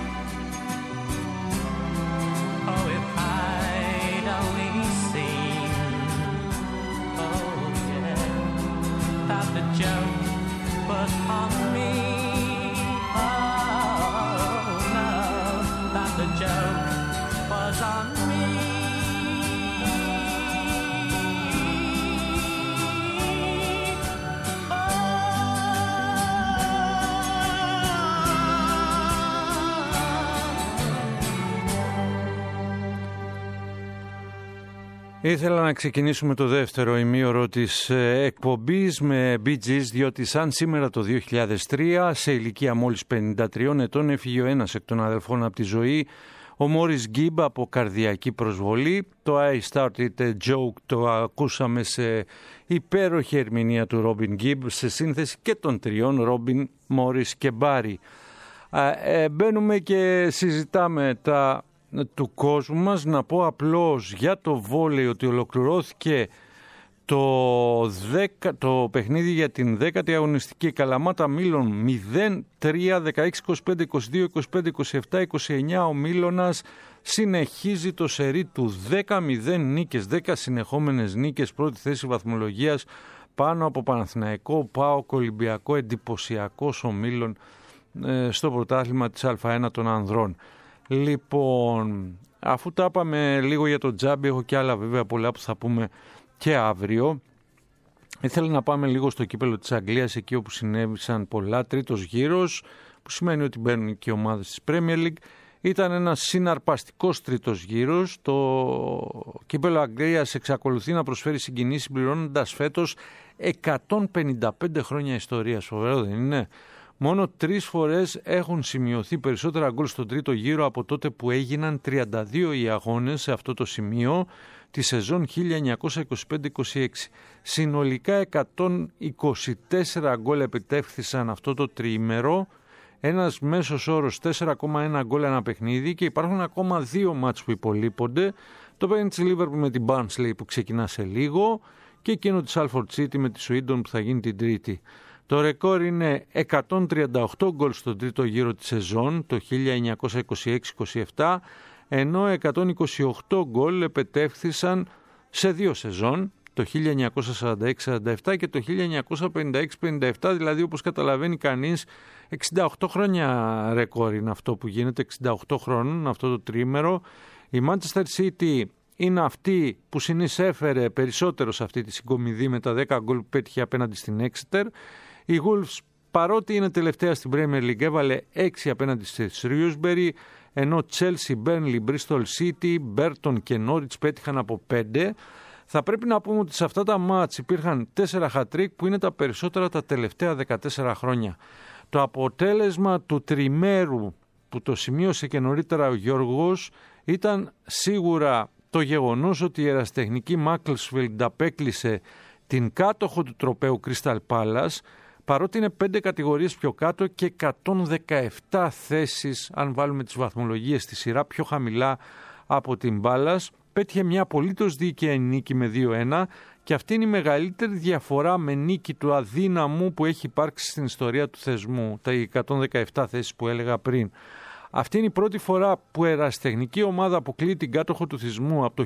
Oh, if I'd only seen, oh yeah, that the joke was on me. Oh no, that the joke was on me. Ήθελα να ξεκινήσουμε το δεύτερο ημίωρο της εκπομπής με Bee Gees, διότι σαν σήμερα το 2003, σε ηλικία μόλις 53 ετών, έφυγε ο ένας εκ των αδελφών από τη ζωή, ο Μόρις Γκίμπ, από καρδιακή προσβολή. Το I Started a Joke το ακούσαμε σε υπέροχη ερμηνεία του Ρόμπιν Γκίμπ, σε σύνθεση και των τριών, Ρόμπιν, Μόρις και Μπάρι. Μπαίνουμε και συζητάμε τα του κόσμου μας. Να πω απλώς για το βόλεϊ ότι ολοκληρώθηκε το παιχνίδι για την 10η αγωνιστική. Καλαμάτα Μήλων 0-3, 16-25, 22-25, 27-29. Ο Μήλωνας συνεχίζει το σερί του 10-0 νίκες, 10 συνεχόμενες νίκες, πρώτη θέση βαθμολογίας πάνω από Παναθηναϊκό, ΠΑΟΚ, Ολυμπιακό. Εντυπωσιακός ο Μήλων στο πρωτάθλημα της Α1 των ανδρών. Λοιπόν, αφού τα είπαμε λίγο για το τζάμπι, έχω και άλλα βέβαια πολλά που θα πούμε και αύριο. Ήθελα να πάμε λίγο στο κύπελλο της Αγγλίας, εκεί όπου συνέβησαν πολλά. Τρίτος γύρος, που σημαίνει ότι μπαίνουν και οι ομάδες της Premier League. Ήταν ένας συναρπαστικός τρίτος γύρος. Το κύπελλο Αγγλίας εξακολουθεί να προσφέρει συγκινήσεις, συμπληρώνοντας φέτος 155 χρόνια ιστορίας. Φοβερό δεν είναι? Μόνο 3 φορές έχουν σημειωθεί περισσότερα γκολ στον τρίτο γύρο από τότε που έγιναν 32 οι αγώνες σε αυτό το σημείο τη σεζόν 1925-26. Συνολικά 124 γκολ επιτεύχθησαν αυτό το τριήμερο, ένας μέσος όρος 4,1 γκολ ένα παιχνίδι, και υπάρχουν ακόμα 2 μάτς που υπολείπονται. Το παιχνίδι της Liverpool με την Barnsley που ξεκινά σε λίγο και εκείνο της Salford City με τη Swindon που θα γίνει την Τρίτη. Το ρεκόρ είναι 138 γκολ στον τρίτο γύρο της σεζόν το 1926-27, ενώ 128 γκολ επετεύχθησαν σε 2 σεζόν, το 1946-47 και το 1956-57, δηλαδή όπως καταλαβαίνει κανείς 68 χρόνια ρεκόρ είναι αυτό που γίνεται, 68 χρόνων αυτό το τρίμερο. Η Manchester City είναι αυτή που συνεισέφερε περισσότερο σε αυτή τη συγκομιδή με τα 10 γκολ που πέτυχε απέναντι στην Exeter. Η Wolves, παρότι είναι τελευταία στην Premier League, έβαλε 6 απέναντι στη Shrewsbury, ενώ Chelsea, Burnley, Bristol City, Burton και Norwich πέτυχαν από 5. Θα πρέπει να πούμε ότι σε αυτά τα μάτς υπήρχαν 4 hat-trick που είναι τα περισσότερα τα τελευταία 14 χρόνια. Το αποτέλεσμα του τριμέρου που το σημείωσε και νωρίτερα ο Γιώργος ήταν σίγουρα το γεγονός ότι η ερασιτεχνική Macclesfield απέκλεισε την κάτοχο του τροπαίου Crystal Palace, παρότι είναι 5 κατηγορίες πιο κάτω και 117 θέσεις, αν βάλουμε τις βαθμολογίες στη σειρά, πιο χαμηλά από την Palace. Πέτυχε μια απολύτως δίκαιη νίκη με 2-1 και αυτή είναι η μεγαλύτερη διαφορά με νίκη του αδύναμου που έχει υπάρξει στην ιστορία του θεσμού, τα 117 θέσεις που έλεγα πριν. Αυτή είναι η πρώτη φορά που η ερασιτεχνική ομάδα αποκλείει την κάτοχο του θεσμού από το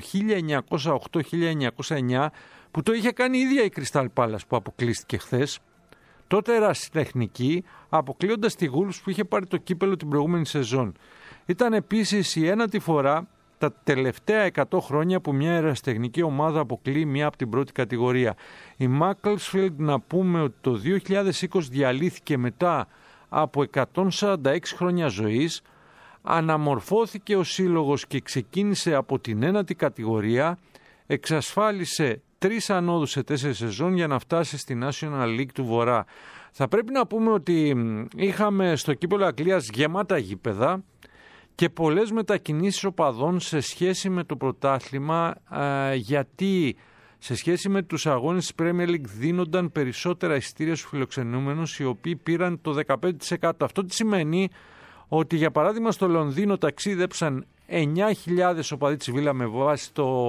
1908-1909, που το είχε κάνει η ίδια η Crystal Palace που αποκλείστηκε χθες. Τότε ερασιτεχνική, αποκλείοντας τη Wolves που είχε πάρει το κύπελο την προηγούμενη σεζόν. Ήταν επίσης η ένατη φορά τα τελευταία 100 χρόνια που μια ερασιτεχνική ομάδα αποκλείει μια από την πρώτη κατηγορία. Η Macclesfield, να πούμε ότι το 2020 διαλύθηκε μετά από 146 χρόνια ζωής, αναμορφώθηκε ο σύλλογος και ξεκίνησε από την ένατη κατηγορία, εξασφάλισε 3 ανόδους σε 4 σεζόν για να φτάσει στη National League του Βορρά. Θα πρέπει να πούμε ότι είχαμε στο κύπελλο Αγγλίας γεμάτα γήπεδα και πολλές μετακινήσεις οπαδών σε σχέση με το πρωτάθλημα, γιατί σε σχέση με τους αγώνες της Premier League δίνονταν περισσότερα εισιτήρια στους φιλοξενούμενους, οι οποίοι πήραν το 15%. Αυτό τι σημαίνει? Ότι για παράδειγμα στο Λονδίνο ταξίδεψαν 9.000 οπαδοί της Βίλα με βάση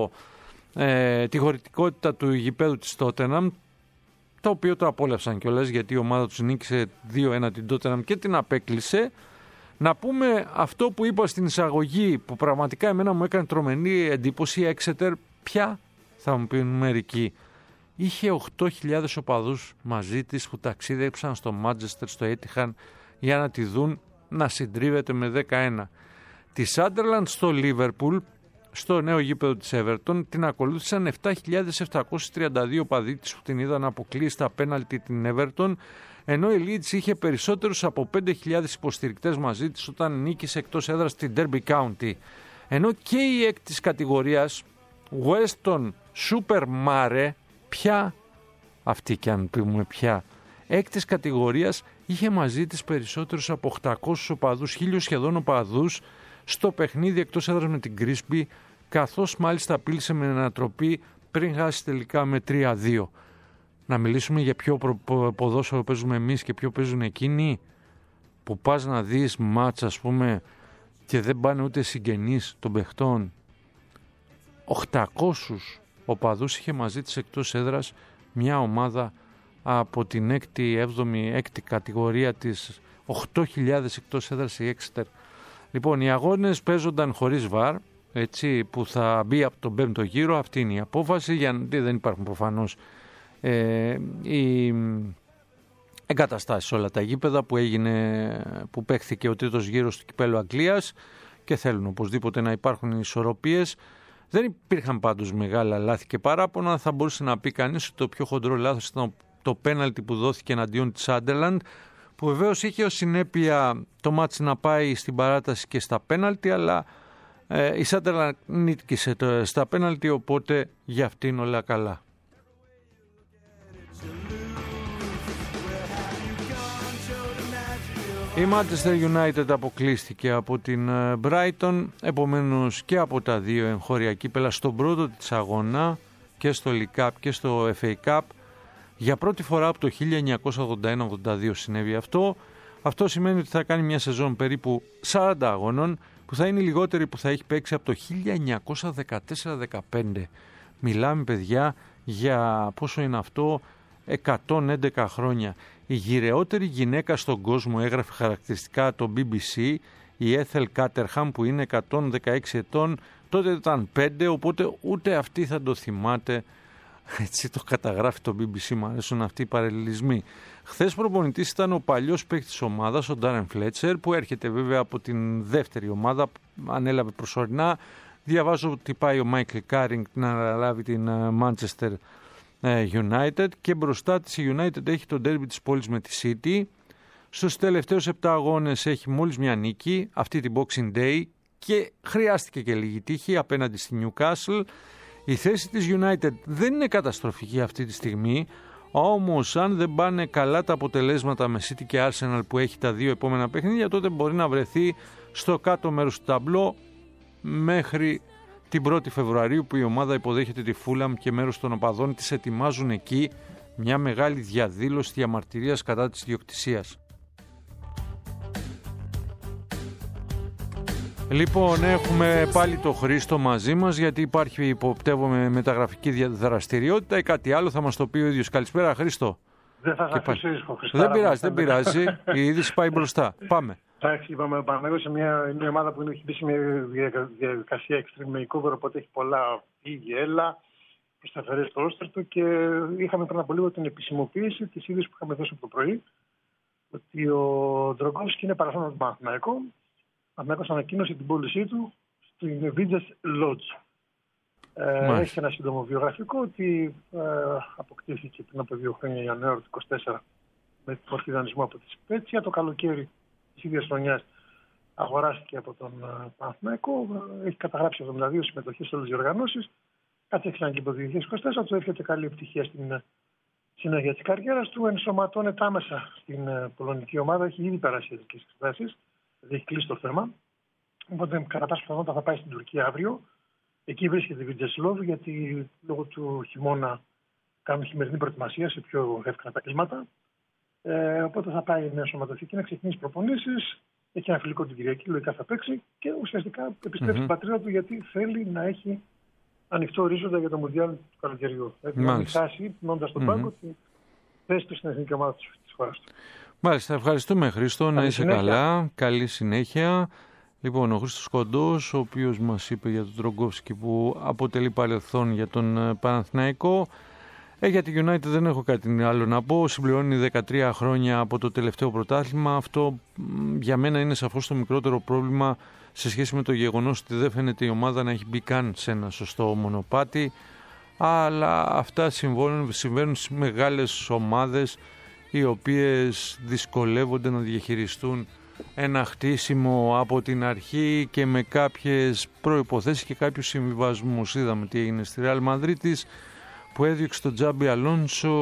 τη χωρητικότητα του γηπέδου της Tottenham, το οποίο το απόλαυσαν κιόλας γιατί η ομάδα τους νίκησε 2-1 την Tottenham και την απέκλεισε. Να πούμε αυτό που είπα στην εισαγωγή, που πραγματικά εμένα μου έκανε τρομερή εντύπωση, η Exeter πια, θα μου πούν μερικοί, είχε 8.000 οπαδούς μαζί της που ταξίδεψαν στο Manchester, στο Etihad για να τη δουν να συντρίβεται με 10-1. Τη Sunderland στο Liverpool, στο νέο γήπεδο της Everton, την ακολούθησαν 7.732 οπαδοί της που την είδαν να αποκλείσει στα πέναλτι την Everton, ενώ η Leeds είχε περισσότερους από 5.000 υποστηρικτές μαζί της όταν νίκησε εκτός έδρας στην Derby County. Ενώ και η έκτης κατηγορίας Weston Super Mare, πια αυτή και αν πούμε πια, έκτης κατηγορίας είχε μαζί της περισσότερους από 800 οπαδούς, 1.000 σχεδόν οπαδούς στο παιχνίδι εκτός έδρας με την Grimsby, καθώς μάλιστα απείλησε με ανατροπή πριν χάσει τελικά με 3-2. Να μιλήσουμε για ποιο ποδόσφαιρο παίζουμε εμείς και ποιο παίζουν εκείνοι, που πας να δεις μάτς ας πούμε και δεν πάνε ούτε συγγενείς των παιχτών. 800 οπαδούς είχε μαζί της εκτός έδρας μια ομάδα από την 6η, 7η, 6η κατηγορία της, 8.000 εκτός έδρας η Exeter. Λοιπόν, οι αγώνες παίζονταν χωρίς VAR, έτσι, που θα μπει από τον 5ο γύρο, αυτή είναι η απόφαση, γιατί δεν υπάρχουν προφανώς οι εγκαταστάσεις όλα τα γήπεδα που παίχθηκε ο τρίτος γύρος του κυπέλλου Αγγλίας και θέλουν οπωσδήποτε να υπάρχουν ισορροπίες. Δεν υπήρχαν πάντως μεγάλα λάθη και παράπονα. Θα μπορούσε να πει κανείς ότι το πιο χοντρό λάθος ήταν το πέναλτι που δόθηκε εναντίον της Sunderland, που βεβαίως είχε ως συνέπεια το μάτς να πάει στην παράταση και στα πέναλτι, αλλά η Sunderland νίκησε στα πέναλτι, οπότε για αυτήν όλα καλά. Η Manchester United αποκλείστηκε από την Brighton, επομένως και από τα δύο εγχώρια κύπελα στον πρώτο της αγώνα και στο League Cup και στο FA Cup. Για πρώτη φορά από το 1981-82 συνέβη αυτό. Αυτό σημαίνει ότι θα κάνει μια σεζόν περίπου 40 αγώνων, που θα είναι η λιγότερη που θα έχει παίξει από το 1914-15. Μιλάμε, παιδιά, για πόσο είναι αυτό, 111 χρόνια. Η γυρεότερη γυναίκα στον κόσμο, έγραφε χαρακτηριστικά το BBC, η Ethel Caterham, που είναι 116 ετών, τότε ήταν 5, οπότε ούτε αυτή θα το θυμάται. Έτσι το καταγράφει το BBC, μου αρέσουν αυτοί οι παραλληλισμοί. Χθες προπονητής ήταν ο παλιός παίκτης της ομάδας, ο Darren Fletcher, που έρχεται βέβαια από την δεύτερη ομάδα, ανέλαβε προσωρινά. Διαβάζω ότι πάει ο Michael Carrick να αναλάβει την Manchester United και μπροστά της η United έχει το derby της πόλης με τη City. Στους τελευταίους 7 αγώνες έχει μόλις μια νίκη, αυτή την Boxing Day, και χρειάστηκε και λίγη τύχη απέναντι στη Newcastle. Η θέση της United δεν είναι καταστροφική αυτή τη στιγμή, όμως αν δεν πάνε καλά τα αποτελέσματα με City και Arsenal που έχει τα δύο επόμενα παιχνίδια, τότε μπορεί να βρεθεί στο κάτω μέρος του ταμπλό μέχρι την 1η Φεβρουαρίου, που η ομάδα υποδέχεται τη Fulham και μέρος των οπαδών της ετοιμάζουν εκεί μια μεγάλη διαδήλωση διαμαρτυρίας κατά της ιδιοκτησίας. Λοιπόν, έχουμε πάλι το Χρήστο μαζί μας, γιατί υπάρχει, υποπτεύομαι, μεταγραφική δραστηριότητα ή κάτι άλλο, θα μας το πει ο ίδιος. Καλησπέρα, Χρήστο. Δεν θα σας αφήσω ήσυχο, Χριστάρα. Δεν πειράζει, η είδηση πάει μπροστά. Πάμε. Εντάξει, είπαμε, ο Παναθηναϊκός σε μια ομάδα που έχει μπει σε μια διαδικασία extreme makeover, οπότε έχει πολλά έλα, προσταφερές στο ρόστερ του, και είχαμε πριν από λίγο την επισημοποίηση της είδησης που είχαμε δώσει από το πρωί, ότι ο Ντρογκόφσκι είναι παραφάνω του Παναθηναϊκού. Ο Παναθηναϊκός ανακοίνωσε την πώλησή του στην Vides Lodge. Έχει ένα σύντομο βιογραφικό ότι αποκτήθηκε πριν από 2 χρόνια, Ιανουάριο του 2024, με μορφή δανεισμού από τη Σπέτσια. Το καλοκαίρι της ίδιας χρονιάς αγοράστηκε από τον Παναθηναϊκό. Έχει καταγράψει 72 συμμετοχές σε όλες τις διοργανώσεις. Κάτι έχει ξαναγεί από το 2024. Του έρχεται καλή επιτυχία στην συνέχεια της καριέρας του. Ενσωματώνεται άμεσα στην πολωνική ομάδα. Έχει ήδη περάσει ειδικές εξετάσεις. Δηλαδή έχει κλείσει το θέμα. Οπότε κατά πάσα πιθανότητα θα πάει στην Τουρκία αύριο. Εκεί βρίσκεται η Βιντεσλόβ, γιατί λόγω του χειμώνα κάνουν χειμερινή προετοιμασία σε πιο εύκολα τα κλίματα. Οπότε θα πάει να ενσωματωθεί και να ξεκινήσει προπονήσεις. Έχει ένα φιλικό την Κυριακή, λογικά θα παίξει και ουσιαστικά επιστρέφει στην πατρίδα του, γιατί θέλει να έχει ανοιχτό ορίζοντα για το Μουντιάλ του καλοκαιριού. Να μην φτάσει, πνώντας τον πάγκο, τη θέση του στην εθνική ομάδα της χώρας του. Μάλιστα, ευχαριστούμε, Χρήστο, να είσαι καλά. Καλή συνέχεια. Λοιπόν, ο Χρήστος Κοντός, ο οποίος μας είπε για τον Ντρογκόφσκι που αποτελεί παρελθόν για τον Παναθηναϊκό. Για τη United δεν έχω κάτι άλλο να πω. Συμπληρώνει 13 χρόνια από το τελευταίο πρωτάθλημα. Αυτό για μένα είναι σαφώς το μικρότερο πρόβλημα σε σχέση με το γεγονός ότι δεν φαίνεται η ομάδα να έχει μπει καν σε ένα σωστό μονοπάτι. Αλλά αυτά συμβαίνουν στις μεγάλες ομάδες, οι οποίες δυσκολεύονται να διαχειριστούν ένα χτίσιμο από την αρχή και με κάποιες προϋποθέσεις και κάποιους συμβιβασμούς. Είδαμε τι έγινε στη Real Madrid, που έδιωξε τον Τζάμπι Αλόνσο,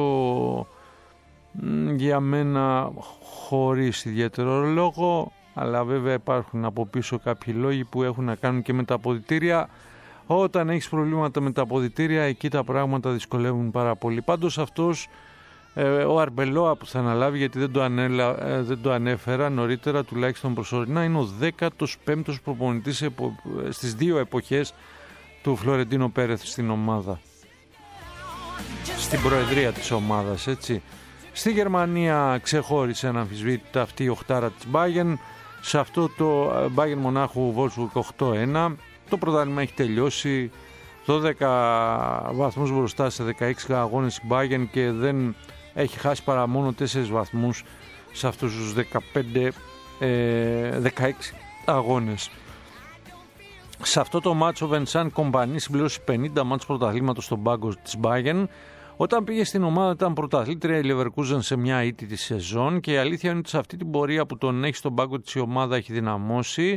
για μένα χωρίς ιδιαίτερο λόγο, αλλά βέβαια υπάρχουν από πίσω κάποιοι λόγοι που έχουν να κάνουν και με τα αποδυτήρια. Όταν έχεις προβλήματα με τα αποδυτήρια, εκεί τα πράγματα δυσκολεύουν πάρα πολύ. Πάντως αυτός ο Αρμπελόα που θα αναλάβει, γιατί δεν το ανέφερα νωρίτερα, τουλάχιστον προσωρινά, είναι ο 15ος προπονητής στις δύο εποχές του Φλωρεντίνο Πέρεθ στην ομάδα, στην προεδρία της ομάδας, έτσι. Στη Γερμανία ξεχώρισε αναμφισβήτητα αυτή η οχτάρα της Bayern. Σε αυτό το Bayern Μονάχου Wolfsburg 8-1. Το πρωτάθλημα έχει τελειώσει, 12 βαθμούς μπροστά σε 16 αγώνες η Bayern, και δεν έχει χάσει παρά μόνο 4 βαθμούς σε αυτούς τους 16 αγώνες. Σε αυτό το μάτσο ο Vincent Kompany συμπλήρωσε 50 μάτς πρωταθλήματος στον πάγκο της Bayern. Όταν πήγε στην ομάδα ήταν πρωταθλήτρια η Leverkusen σε μια ήττη τη σεζόν, και η αλήθεια είναι ότι σε αυτή την πορεία που τον έχει στον πάγκο της η ομάδα έχει δυναμώσει.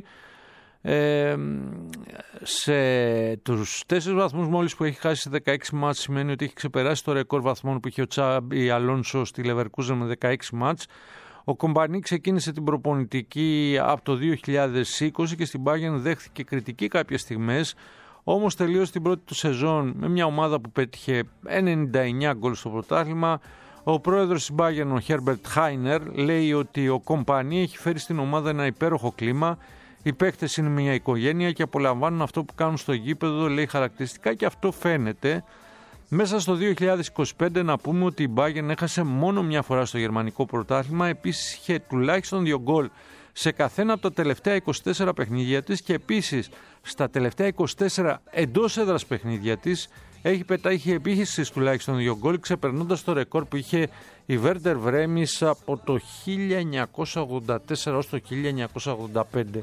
Σε τους 4 βαθμούς μόλις που έχει χάσει σε 16 μάτς σημαίνει ότι έχει ξεπεράσει το ρεκόρ βαθμών που είχε ο Τσάμπι Αλόνσο στη Leverkusen με 16 μάτς. Ο Κομπανί ξεκίνησε την προπονητική από το 2020 και στην Bayern δέχθηκε κριτική κάποιες στιγμές, όμως τελείωσε την πρώτη του σεζόν με μια ομάδα που πέτυχε 99 γκολ στο πρωτάθλημα. Ο πρόεδρος της Bayern, ο Herbert Hainer, λέει ότι ο Κομπανί έχει φέρει στην ομάδα ένα υπέροχο κλίμα. Οι παίκτες είναι μια οικογένεια και απολαμβάνουν αυτό που κάνουν στο γήπεδο, λέει χαρακτηριστικά, και αυτό φαίνεται. Μέσα στο 2025 να πούμε ότι η Bayern έχασε μόνο μια φορά στο γερμανικό πρωτάθλημα. Επίσης είχε τουλάχιστον 2 γκολ σε καθένα από τα τελευταία 24 παιχνίδια της, και επίσης στα τελευταία 24 εντός έδρας παιχνίδια της έχει επίσης τουλάχιστον 2 γκολ, ξεπερνώντας το ρεκόρ που είχε η Werder Βρέμις από το 1984 ως το 1985.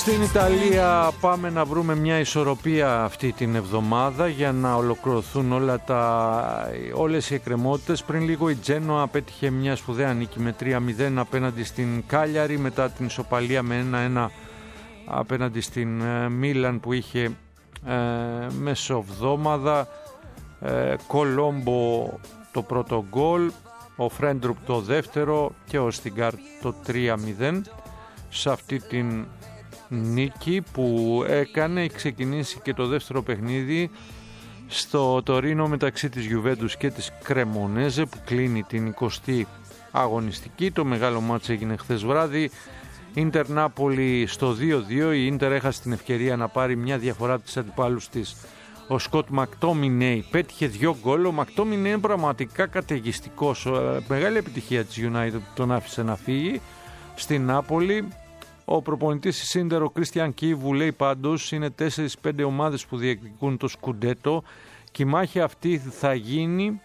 Στην Ιταλία πάμε να βρούμε μια ισορροπία αυτή την εβδομάδα για να ολοκληρωθούν όλες οι εκκρεμότητες. Πριν λίγο η Τζένοα πέτυχε μια σπουδαία νίκη με 3-0 απέναντι στην Κάλιαρη, μετά την ισοπαλία με 1-1 απέναντι στην Μίλαν που είχε μεσοβδόμαδα. Κολόμπο το πρώτο γκολ, ο Φρέντρουπ το δεύτερο και ο Στιγκάρτ το 3-0. Σε αυτή την νίκη που έκανε, έχει ξεκινήσει και το δεύτερο παιχνίδι στο Τωρίνο μεταξύ της Γιουβέντους και της Κρεμονέζε που κλείνει την 20η αγωνιστική. Το μεγάλο μάτς έγινε χθες βράδυ. Ίντερ Νάπολη στο 2-2. Η Ίντερ έχασε την ευκαιρία να πάρει μια διαφορά από τις αντιπάλους της. Ο Σκοτ Μακτόμινεϊ πέτυχε 2 γκολ. Ο Μακτόμινεϊ είναι πραγματικά καταιγιστικός. Μεγάλη επιτυχία της United που τον άφησε να φύγει στην Νάπολη. Ο προπονητής της Ίντερ, ο Κρίστιαν Κίβου, λέει πάντως είναι 4-5 ομάδες που διεκδικούν το σκουντέτο και η μάχη αυτή θα γίνει,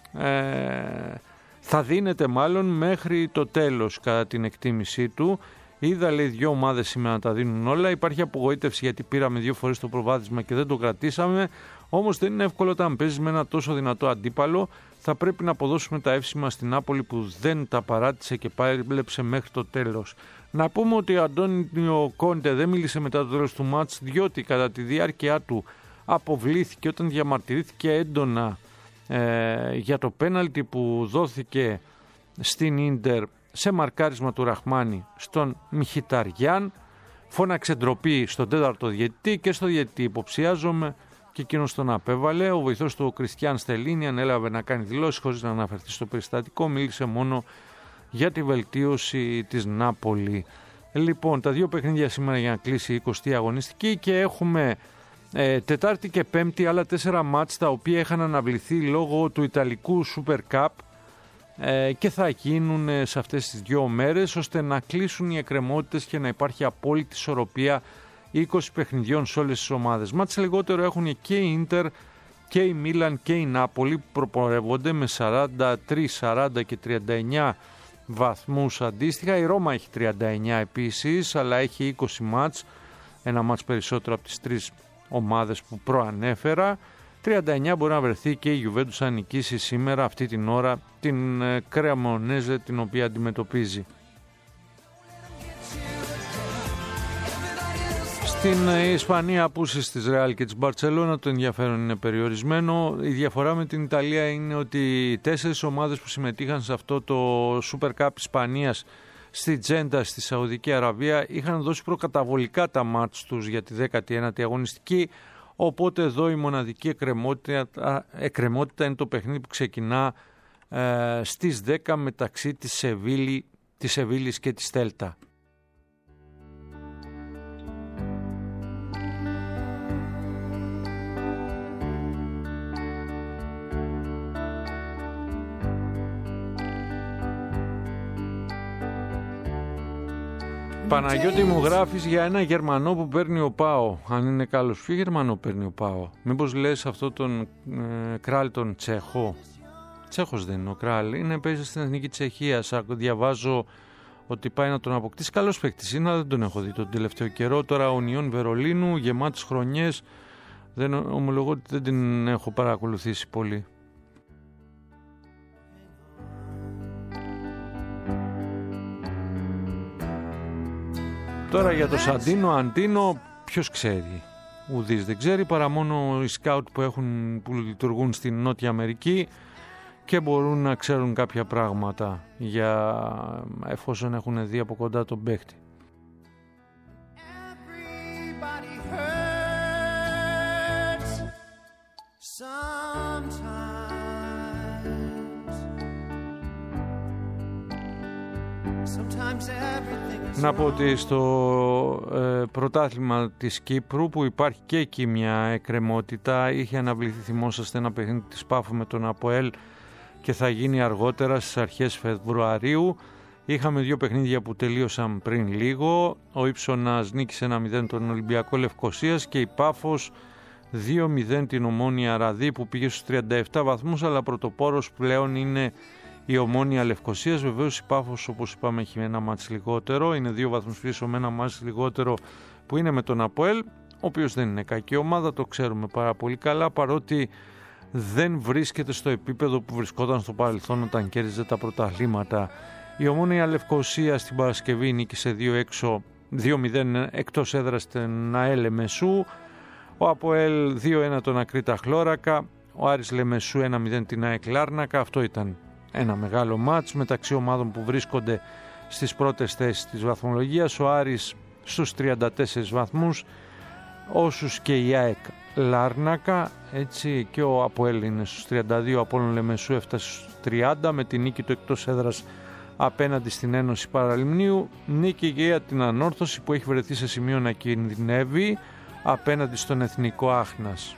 θα δίνεται μάλλον μέχρι το τέλος κατά την εκτίμησή του. Είδα, λέει, 2 ομάδες σήμερα να τα δίνουν όλα. Υπάρχει απογοήτευση γιατί πήραμε 2 φορές το προβάδισμα και δεν το κρατήσαμε. Όμως δεν είναι εύκολο όταν παίζεις με ένα τόσο δυνατό αντίπαλο. Θα πρέπει να αποδώσουμε τα εύσημα στην Νάπολη που δεν τα παράτησε και πάλεψε μέχρι το τέλος. Να πούμε ότι ο Αντώνιο Κόντε δεν μίλησε μετά το τέλος του μάτς διότι κατά τη διάρκεια του αποβλήθηκε όταν διαμαρτυρήθηκε έντονα για το πέναλτι που δόθηκε στην Ίντερ σε μαρκάρισμα του Ραχμάνη στον Μιχιταριάν. Φώναξε ντροπή στον 4ο διαιτητή και στο διαιτητή υποψιάζομαι και εκείνος τον απέβαλε. Ο βοηθός του Κριστιαν Στελίνι ανέλαβε να κάνει δηλώσεις χωρίς να αναφερθεί στο περιστατικό, μίλησε μόνο για τη βελτίωση της Νάπολη. Λοιπόν, τα 2 παιχνίδια σήμερα για να κλείσει η 20η αγωνιστική και έχουμε Τετάρτη και Πέμπτη άλλα 4 μάτς τα οποία είχαν αναβληθεί λόγω του Ιταλικού Super Cup και θα γίνουν σε αυτές τις 2 μέρες ώστε να κλείσουν οι εκκρεμότητες και να υπάρχει απόλυτη ισορροπία 20 παιχνιδιών σε όλες τις ομάδες. Μάτς λιγότερο έχουν και η Ίντερ και η Μίλαν και η Νάπολη που προπορεύονται με 43, 40 και 39 βαθμούς αντίστοιχα. Η Ρώμα έχει 39 επίσης, αλλά έχει 20 μάτς, ένα μάτς περισσότερο από τις 3 ομάδες που προανέφερα. 39 μπορεί να βρεθεί και η Γιουβέντους αν νικήσει σήμερα αυτή την ώρα την Κρεμονέζε την οποία αντιμετωπίζει. Στην Ισπανία απούσεις της Ρεάλ και της Μπαρτσελώνα το ενδιαφέρον είναι περιορισμένο. Η διαφορά με την Ιταλία είναι ότι οι 4 ομάδες που συμμετείχαν σε αυτό το Super Cup Ισπανίας στη Τζέντα στη Σαουδική Αραβία είχαν δώσει προκαταβολικά τα μάτς τους για τη 19η αγωνιστική, οπότε εδώ η μοναδική εκκρεμότητα είναι το παιχνίδι που ξεκινά στις 10 μεταξύ της Σεβίλης και της Τέλτα. Παναγιώτη, μου γράφεις για ένα Γερμανό που παίρνει ο ΠΑΟ. Αν είναι καλός, ποιο Γερμανό παίρνει ο ΠΑΟ? Μήπως λες αυτό τον Κράλ τον Τσέχο? Τσέχος δεν είναι ο Κράλ, είναι παίζει στην Εθνική Τσεχίας. Διαβάζω ότι πάει να τον αποκτήσει. Καλός παίκτης είναι, αλλά δεν τον έχω δει τον τελευταίο καιρό. Τώρα ο Union Βερολίνου, γεμάτες χρονιές. Ομολογώ ότι δεν την έχω παρακολουθήσει πολύ. Τώρα για το Σαντίνο Αντίνο, ποιος ξέρει? Ουδής δεν ξέρει, παρά μόνο οι σκάουτ που λειτουργούν στην Νότια Αμερική και μπορούν να ξέρουν κάποια πράγματα εφόσον έχουν δει από κοντά τον παίχτη. Να πω ότι στο πρωτάθλημα της Κύπρου που υπάρχει και εκεί μια εκκρεμότητα, είχε αναβληθεί, θυμόσαστε, ένα παιχνίδι της Πάφου με τον ΑΠΟΕΛ και θα γίνει αργότερα στις αρχές Φεβρουαρίου. Είχαμε 2 παιχνίδια που τελείωσαν πριν λίγο. Ο Ήψωνας νίκησε 1-0 τον Ολυμπιακό Λευκωσίας και η Πάφος 2-0 την Ομόνια Ραδί που πήγε στους 37 βαθμούς, αλλά πρωτοπόρος πλέον είναι η Ομόνια Λευκωσίας. Βεβαίως η Πάφος, όπως είπαμε, έχει ένα μάτς λιγότερο, είναι 2 βαθμούς πίσω με ένα μάτς λιγότερο που που είναι με τον ΑΠΟΕΛ, ο οποίος δεν είναι κακή ομάδα, το ξέρουμε πάρα πολύ καλά, παρότι δεν βρίσκεται στο επίπεδο που βρισκόταν στο παρελθόν όταν κέρδιζε τα πρωταθλήματα. Η Ομόνοια Λευκοσία στην Παρασκευή νίκησε 2-0 εκτός έδρας στην ΑΕΛ Λεμεσού, ο ΑΠΟΕΛ 2-1 τον Ακρίτα Χλώρακα, ο Άρης Λεμεσού 1-0 την ΑΕΚ Λάρνακα. Αυτό ήταν ένα μεγάλο μάτς μεταξύ ομάδων που βρίσκονται στις πρώτες θέσεις της βαθμολογίας. Ο Άρης στους 34 βαθμούς, όσους και η ΑΕΚ Λάρνακα, έτσι, και ο ΑΠΟΕΛ είναι στους 32, ο Απόλλων Λεμεσού έφτασε στους 30 με τη νίκη του εκτός έδρας απέναντι στην Ένωση Παραλιμνίου. Νίκη για την Ανόρθωση που έχει βρεθεί σε σημείο να κινδυνεύει απέναντι στον Εθνικό Άχνας.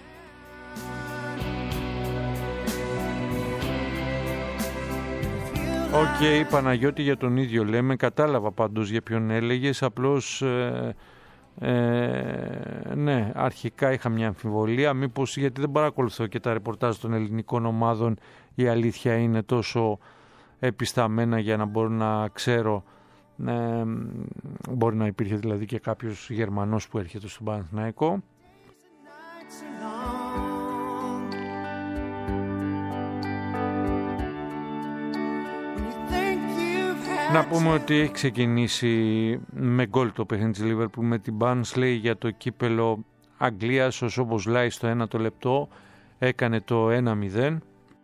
Οκ, Παναγιώτη, για τον ίδιο λέμε, κατάλαβα πάντως για ποιον έλεγες, απλώς ναι, αρχικά είχα μια αμφιβολία, μήπως γιατί δεν παρακολουθώ και τα ρεπορτάζ των ελληνικών ομάδων η αλήθεια είναι τόσο επισταμένα για να μπορώ να ξέρω, μπορεί να υπήρχε δηλαδή και κάποιος Γερμανός που έρχεται στον Παναθηναϊκό. Να πούμε ότι έχει ξεκινήσει με γκολ το παιχνίδι της Liverpool με την Barnsley για το κύπελο Αγγλίας. Ο Σόμποσλάι στο 1 λεπτό έκανε το 1-0.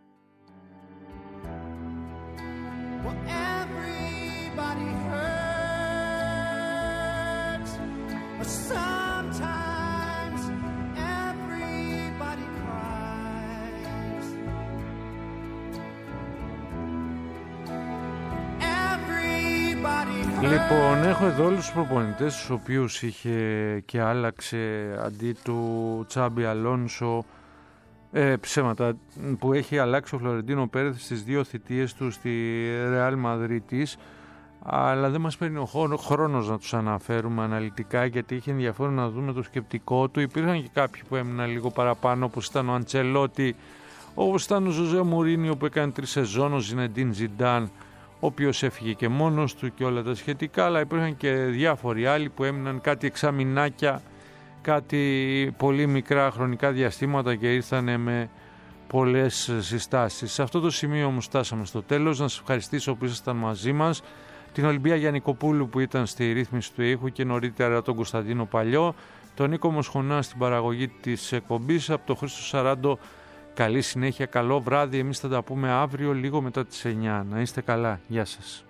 Λοιπόν, έχω εδώ όλους τους προπονητές τους οποίους είχε και άλλαξε αντί του Τσάμπι Αλόνσο, ψέματα, που έχει αλλάξει ο Φλωρεντίνο Πέρεθ στις 2 θητείες του στη Ρεάλ Μαδρίτης, αλλά δεν μας παίρνει ο χρόνος να τους αναφέρουμε αναλυτικά, γιατί είχε ενδιαφέρον να δούμε το σκεπτικό του. Υπήρχαν και κάποιοι που έμειναν λίγο παραπάνω, όπως ήταν ο Αντσελότη, όπως ήταν ο Ζωζέ Μουρίνιο που έκανε 3 σεζόν, ο Ζινεντίν Ζιντάν, ο οποίος έφυγε και μόνος του και όλα τα σχετικά, αλλά υπήρχαν και διάφοροι άλλοι που έμειναν κάτι εξαμηνάκια, κάτι πολύ μικρά χρονικά διαστήματα και ήρθανε με πολλές συστάσεις. Σε αυτό το σημείο όμως φτάσαμε στο τέλος. Να σας ευχαριστήσω που ήσασταν μαζί μας, την Ολυμπία Γιαννικοπούλου που ήταν στη ρύθμιση του ήχου και νωρίτερα τον Κωνσταντίνο Παλιό, τον Νίκο Μοσχονά στην παραγωγή της εκπομπής, από το Χρήστο Σαράντο. Καλή συνέχεια, καλό βράδυ. Εμείς θα τα πούμε αύριο λίγο μετά τις 9. Να είστε καλά. Γεια σας.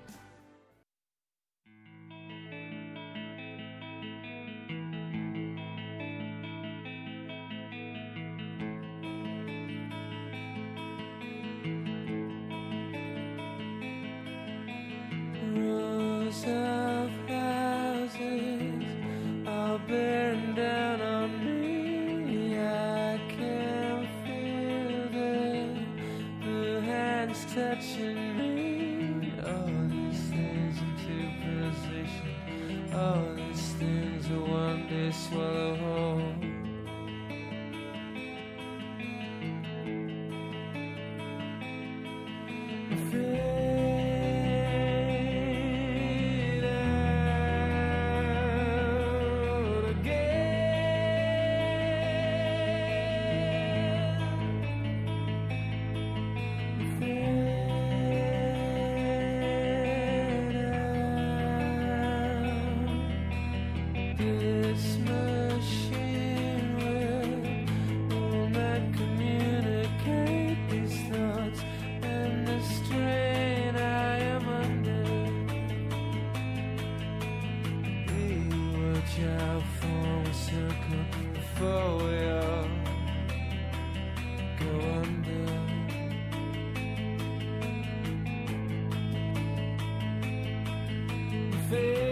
Touching me, all these things into position, all these things are one day swallow whole. Faith.